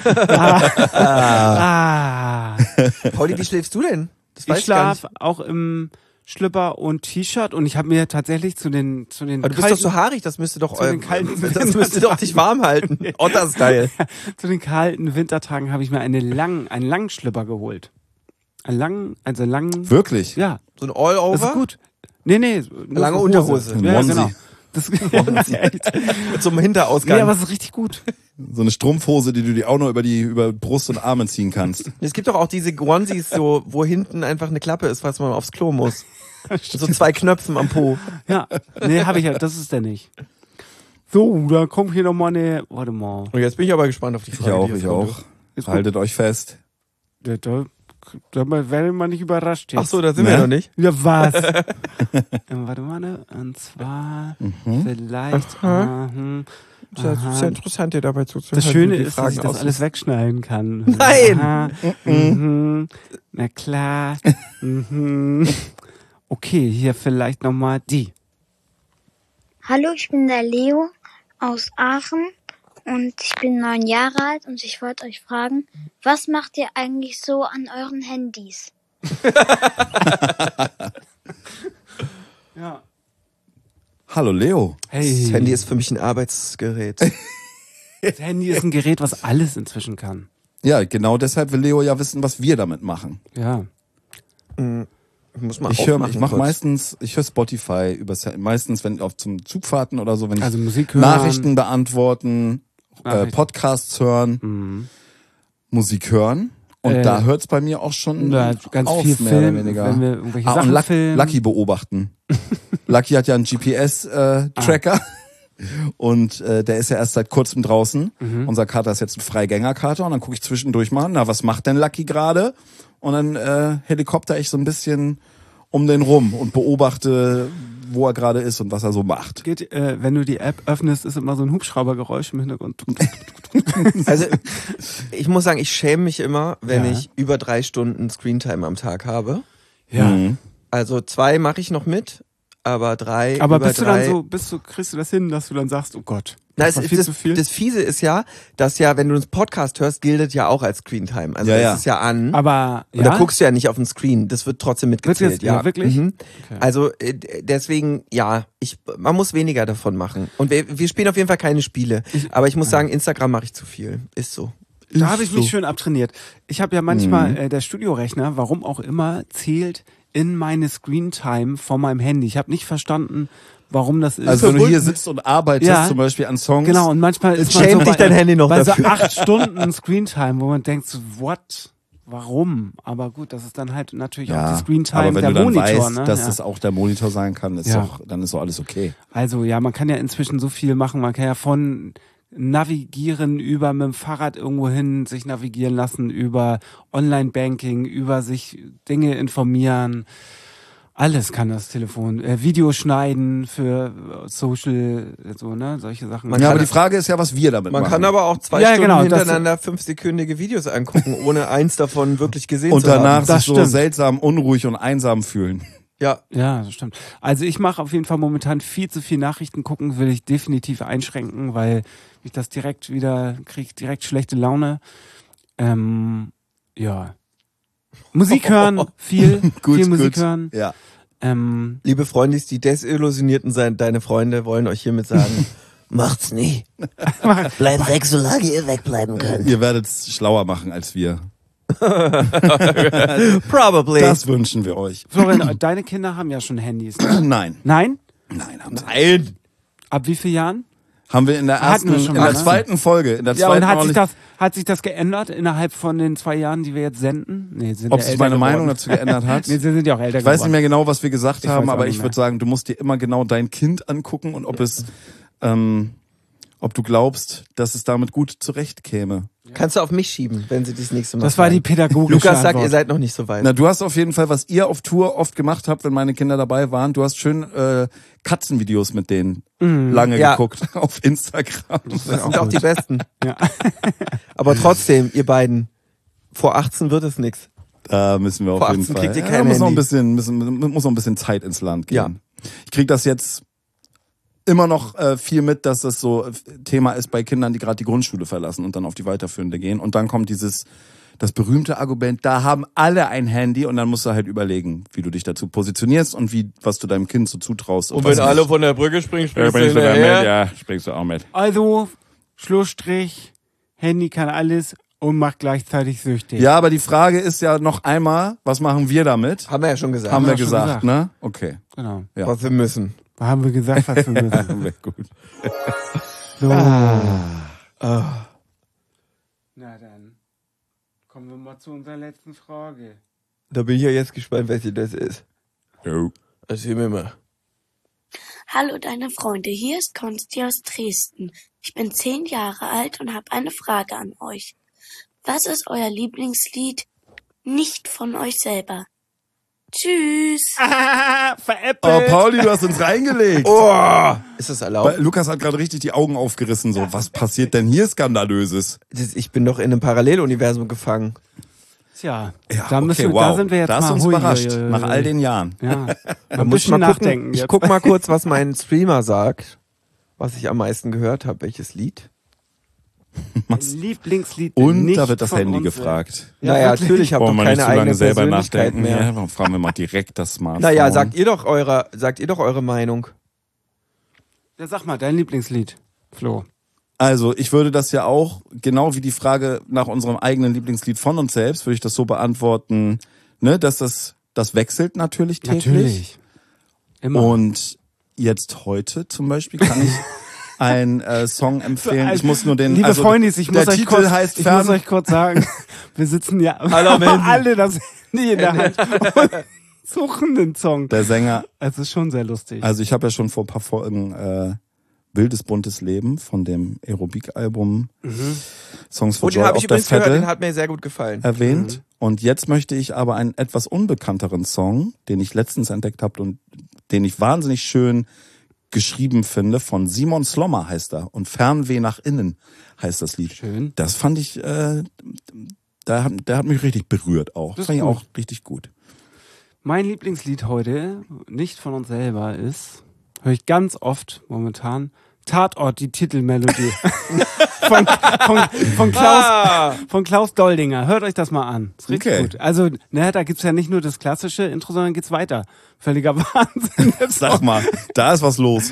Ah. ah. Pauli, wie schläfst du denn? Das Ich schlafe auch im Schlüpper und T-Shirt und ich habe mir tatsächlich zu den zu den Aber du bist kalten, doch so haarig, das müsste doch Zu den ähm, kalten das müsste doch dich warm halten. Otter-Style. zu den kalten Wintertagen habe ich mir eine lang, einen langen Schlüpper geholt. Einen langen, also langen. Wirklich? Ja, So ein das All-Over ist gut. Nee, nee, nur Lange so Unterhose. Ein Ja, ja, Onesie. genau. Das, ja, echt. mit so einem Hinterausgang. Nee, aber es ist richtig gut. So eine Strumpfhose, die du dir auch noch über die über Brust und Arme ziehen kannst. Es gibt doch auch diese Onesies, so, wo hinten einfach eine Klappe ist, falls man aufs Klo muss. Mit so zwei Knöpfen am Po. Ja, nee, habe ich ja, das ist der nicht. So, da kommt hier nochmal eine, warte mal. Und jetzt bin ich aber gespannt auf die Ich Frage. auch, die jetzt ich kommt. auch. Haltet euch fest. Da, da, da werden wir nicht überrascht jetzt. Ach so, da sind Ne? wir noch nicht. Ja, was? ähm, warte mal, ne? Und zwar vielleicht. Aha. Aha, hm, Das ist ja aha. sehr interessant, dir dabei zuzuhören. Das Schöne wie du die ist, dass Fragen ich das aussuchst. alles wegschneiden kann. Nein! Aha, mhm, na klar. Mhm. Okay, hier vielleicht nochmal die. Hallo, ich bin der Leo aus Aachen und ich bin neun Jahre alt und ich wollte euch fragen, was macht ihr eigentlich so an euren Handys? Ja. Hallo Leo. Hey, Das Handy ist für mich ein Arbeitsgerät. das Handy ist ein Gerät, was alles inzwischen kann. Ja, genau deshalb will Leo ja wissen, was wir damit machen. Ja. Ich muss mal Ich höre, aufmachen ich mache kurz. meistens, ich höre Spotify übers, meistens, wenn auf zum Zugfahrten oder so, wenn ich Also Musik hören. Nachrichten beantworten, äh, Nachrichten. Podcasts hören, Mhm. Musik hören. Und Äh, da hört's bei mir auch schon Ja, ganz auf, viel mehr Film, oder weniger. wenn wir irgendwelche ah, Sachen und Luck, filmen. Lucky beobachten. Lucky hat ja einen G P S-Tracker. Ah. Und äh, der ist ja erst seit kurzem draußen. Mhm. Unser Kater ist jetzt ein Freigängerkater. Und dann gucke ich zwischendurch mal, na, was macht denn Lucky gerade? Und dann äh, helikopter ich so ein bisschen um den rum und beobachte, wo er gerade ist und was er so macht. Geht, äh, wenn du die App öffnest, ist immer so ein Hubschraubergeräusch im Hintergrund. Also ich muss sagen, ich schäme mich immer, wenn Ja. ich über drei Stunden Screentime am Tag habe. Ja. Mhm. Also zwei mache ich noch mit, aber drei Aber über bist du drei, dann so, bist du, kriegst du das hin, dass du dann sagst, oh Gott, Na, das es war ist viel das, zu viel? das Fiese ist ja, dass ja, wenn du einen Podcast hörst, gilt es ja auch als Screentime. Also Ja, das ja. ist ja an. Aber, Und ja? da guckst du ja nicht auf den Screen. Das wird trotzdem mitgezählt. jetzt- ja, wirklich? Mhm. Okay. Also äh, deswegen, ja, ich, man muss weniger davon machen. Und wir, wir spielen auf jeden Fall keine Spiele. Aber ich muss sagen, Instagram mache ich zu viel. Ist so. Da habe ich Ist mich so. schön abtrainiert. Ich habe ja manchmal, Mhm. äh, der Studiorechner, warum auch immer, zählt in meine Screentime von meinem Handy. Ich habe nicht verstanden, warum das ist. Also wenn du hier sitzt und arbeitest, Ja. zum Beispiel an Songs. Genau, und manchmal ist man schämt so dich bei, dein Handy noch bei so dafür. acht Stunden Screentime, wo man denkt, so, what? Warum? Aber gut, das ist dann halt natürlich auch Ja, die Screentime aber wenn der du dann Monitor. weißt, ne? dass ja. das auch der Monitor sein kann, ist Ja. doch, dann ist doch alles okay. Also ja, man kann ja inzwischen so viel machen. Man kann ja von navigieren über mit dem Fahrrad irgendwo hin sich navigieren lassen, über Online-Banking, über sich Dinge informieren. Alles kann das Telefon. Äh, Video schneiden für Social, so, ne, solche Sachen. Man ja, kann- aber die Frage ist ja, was wir damit Man machen. kann aber auch zwei Ja, Stunden genau, das- hintereinander fünfsekündige Videos angucken, ohne eins davon wirklich gesehen und zu haben. danach Das sich so stimmt. seltsam, unruhig und einsam fühlen. Ja, Ja, das stimmt. Also ich mache auf jeden Fall momentan viel zu viel Nachrichten gucken, will ich definitiv einschränken, weil ich das direkt wieder, kriege direkt schlechte Laune. Ähm, ja. Musik hören, viel, Gut, viel Musik gut. hören. Ja. Ähm, liebe Freundis, die Desillusionierten sein, deine Freunde wollen euch hiermit sagen, macht's nie. Bleibt weg, solange ihr wegbleiben könnt. Ihr werdet es schlauer machen als wir. Probably. Das wünschen wir euch. Florian, deine Kinder haben ja schon Handys. Ne? Nein. Nein? Nein, haben sie. Nein. Ab wie vielen Jahren? Haben wir in der Hatten ersten, wir schon in mal, der ne? zweiten Folge, in der Ja, zweiten und hat auch sich, nicht- das, hat sich das geändert innerhalb von den zwei Jahren, die wir jetzt senden? Nee, sind ob ja sich älter meine geworden. Meinung dazu geändert hat. Nee, sie sind ja auch älter Ich weiß nicht geworden. mehr genau, was wir gesagt Ich haben, weiß auch aber nicht ich mehr. würde sagen, du musst dir immer genau dein Kind angucken und ob es, ähm, ob du glaubst, dass es damit gut zurechtkäme. Kannst du auf mich schieben, wenn sie das nächste Mal Das war die fragen. pädagogische Lukas sagt, Antwort. ihr seid noch nicht so weit. Na, du hast auf jeden Fall, was ihr auf Tour oft gemacht habt, wenn meine Kinder dabei waren, du hast schön äh, Katzenvideos mit denen lange Ja. geguckt auf Instagram. Das sind auch die besten. Ja. Aber trotzdem, ihr beiden, vor achtzehn wird es nix. Da müssen wir auf Vor jeden achtzehn Fall. kriegt ihr Ja, kein muss noch ein Handy. bisschen, müssen, muss noch ein bisschen Zeit ins Land gehen. Ja. Ich krieg das jetzt immer noch äh, viel mit, dass das so äh, Thema ist bei Kindern, die gerade die Grundschule verlassen und dann auf die weiterführende gehen. Und dann kommt dieses, das berühmte Argument, da haben alle ein Handy und dann musst du halt überlegen, wie du dich dazu positionierst und wie, was du deinem Kind so zutraust. Und was wenn alle nicht. von der Brücke springen, Ja, springst du bringst du da hinterher. mit? Ja, springst du auch mit. Also, Schlussstrich, Handy kann alles und macht gleichzeitig süchtig. Ja, aber die Frage ist ja noch einmal, was machen wir damit? Haben wir ja schon gesagt. Haben wir wir schon gesagt, gesagt. ne? Okay. Genau. Ja. Was wir müssen. Da haben wir gesagt, was wir müssen. Wäre gut. So. Ah. Na dann, kommen wir mal zu unserer letzten Frage. Da bin ich ja jetzt gespannt, welche das ist. Jo. Erzähl mir mal. Hallo deine Freunde, hier ist Konsti aus Dresden. Ich bin zehn Jahre alt und habe eine Frage an euch. Was ist euer Lieblingslied nicht von euch selber? Tschüss. Ah, Oh, veräppelt. Pauli, du hast uns reingelegt. Oh! Ist das Weil erlaubt? Lukas hat gerade richtig die Augen aufgerissen. So, was passiert denn hier Skandalöses? Das- Ich bin doch in einem Paralleluniversum gefangen. Tja, Ja, da, müssen, okay, wir- da wow. sind wir jetzt Da hast mal du uns hui, überrascht, hui, hui, nach hui. all den Jahren. Ja, Da man muss muss ich mal schon gucken. nachdenken. Ich jetzt. guck mal kurz, was mein Streamer sagt. Was ich am meisten gehört habe. Welches Lied? Mein Lieblingslied. Und nicht da wird das von Handy uns. gefragt. Ja, naja, wirklich? natürlich, ich habe Wollen doch wir nicht keine zu lange eigene selber Persönlichkeit nachdenken? mehr. Ja, warum fragen wir mal direkt das Smartphone? Naja, sagt ihr doch eure, sagt ihr doch eure Meinung. Ja, sag mal, dein Lieblingslied, Flo. Also, ich würde das ja auch, genau wie die Frage nach unserem eigenen Lieblingslied von uns selbst, würde ich das so beantworten, ne, dass das, das wechselt natürlich täglich. Natürlich. Immer. Und jetzt heute zum Beispiel kann ich einen äh, Song empfehlen. Ich muss nur den, Liebe also, Freundis, ich der muss, euch Titel kurz, heißt ich Fern- muss euch kurz sagen, wir sitzen ja Alle am Handy. alle das Handy in der Hand und suchen den Song. der Sänger. Es ist schon sehr lustig. Also ich habe ja schon vor ein paar Folgen äh, Wildes buntes Leben von dem Aerobic-Album Mhm. Songs for Oh, den Joy habe ich auf der übrigens gehört, Fette den hat mir sehr gut gefallen. erwähnt. Mhm. Und jetzt möchte ich aber einen etwas unbekannteren Song, den ich letztens entdeckt habe und den ich wahnsinnig schön geschrieben finde, von Simon Slommer heißt er. Und Fernweh nach innen heißt das Lied. Schön. Das fand ich, äh, der, hat, der hat mich richtig berührt auch. Das ist fand ich gut. auch richtig gut. Mein Lieblingslied heute, nicht von uns selber, ist, höre ich ganz oft momentan, Tatort, die Titelmelodie. von, von, von, Klaus, Ah. von Klaus Doldinger. Hört euch das mal an. Ist richtig Okay. gut. Also, ne, da gibt's ja nicht nur das klassische Intro, sondern geht's weiter. Völliger Wahnsinn. Sag mal, da ist was los.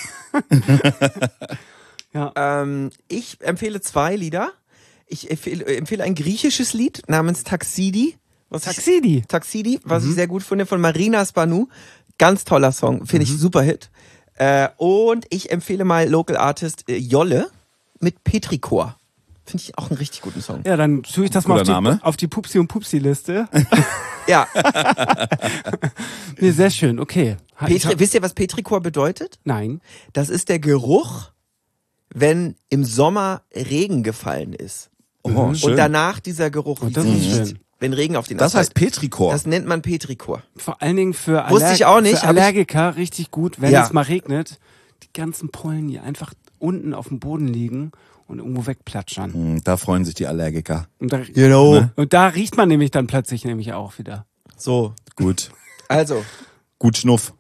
Ja. Ähm, ich empfehle zwei Lieder. Ich empfehle, empfehle ein griechisches Lied namens Taxidi. Was Taxidi. Ich, Taxidi, was ich sehr gut finde, von Marina Spanu. Ganz toller Song, finde ich super Hit. Äh, und ich empfehle mal Local Artist äh, Jolle mit Petrichor. Finde ich auch einen richtig guten Song. Ja, dann tue ich das mal auf Guter die, Name. auf die Pupsi- und Pupsi-Liste. Ja, Nee, sehr schön, okay. Ha- ich Petri, hab- wisst ihr, was Petrichor bedeutet? Nein. Das ist der Geruch, wenn im Sommer Regen gefallen ist. Oh, schön. Und danach dieser Geruch Oh, das ist riecht, schön. wenn Regen auf den Das heißt Asphalt. Petrichor. Das nennt man Petrichor. Vor allen Dingen für, Wusste ich auch nicht, für hab ich- Allergiker richtig gut, wenn Ja. es mal regnet, die ganzen Pollen, die einfach unten auf dem Boden liegen und irgendwo wegplatschern. Hm, Da freuen sich die Allergiker. Und da, Genau. Ne? und da riecht man nämlich dann plötzlich nämlich auch wieder. So, Gut. also. Gut Schnuff.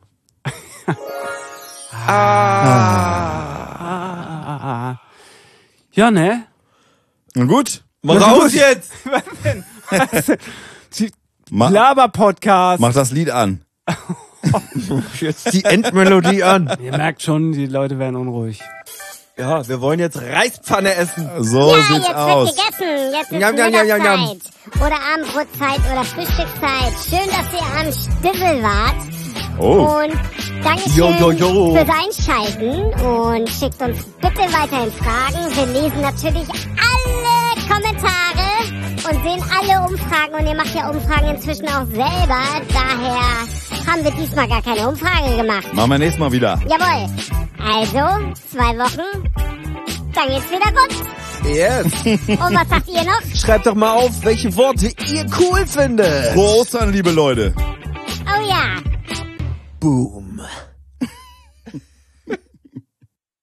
Ah, ah, ah. Ja, ne? Na gut. Mal raus jetzt! Was denn? Was denn? Die Ma Laber-Podcast. mach das Lied an. Jetzt die Endmelodie an. Ihr merkt schon, die Leute werden unruhig. Ja, wir wollen jetzt Reispfanne essen. So Ja, sieht's jetzt aus. wird gegessen. Jetzt ist Njam, njam, njam, njam, njam. Mittagszeit. Oder Abendbrotzeit oder Frühstückszeit. Schön, dass ihr am Stiffel wart. Oh. Und Dankeschön Jo, jo, jo. fürs Einschalten. Und schickt uns bitte weiterhin Fragen. Wir lesen natürlich alle Kommentare und sehen alle Umfragen. Und ihr macht ja Umfragen inzwischen auch selber. Daher haben wir diesmal gar keine Umfrage gemacht. Machen wir nächstes Mal wieder. Jawohl. Also, zwei Wochen. Dann geht's wieder gut. Yes. Und was sagt ihr noch? Schreibt doch mal auf, welche Worte ihr cool findet. Frohe Ostern, liebe Leute. Oh ja. Boom.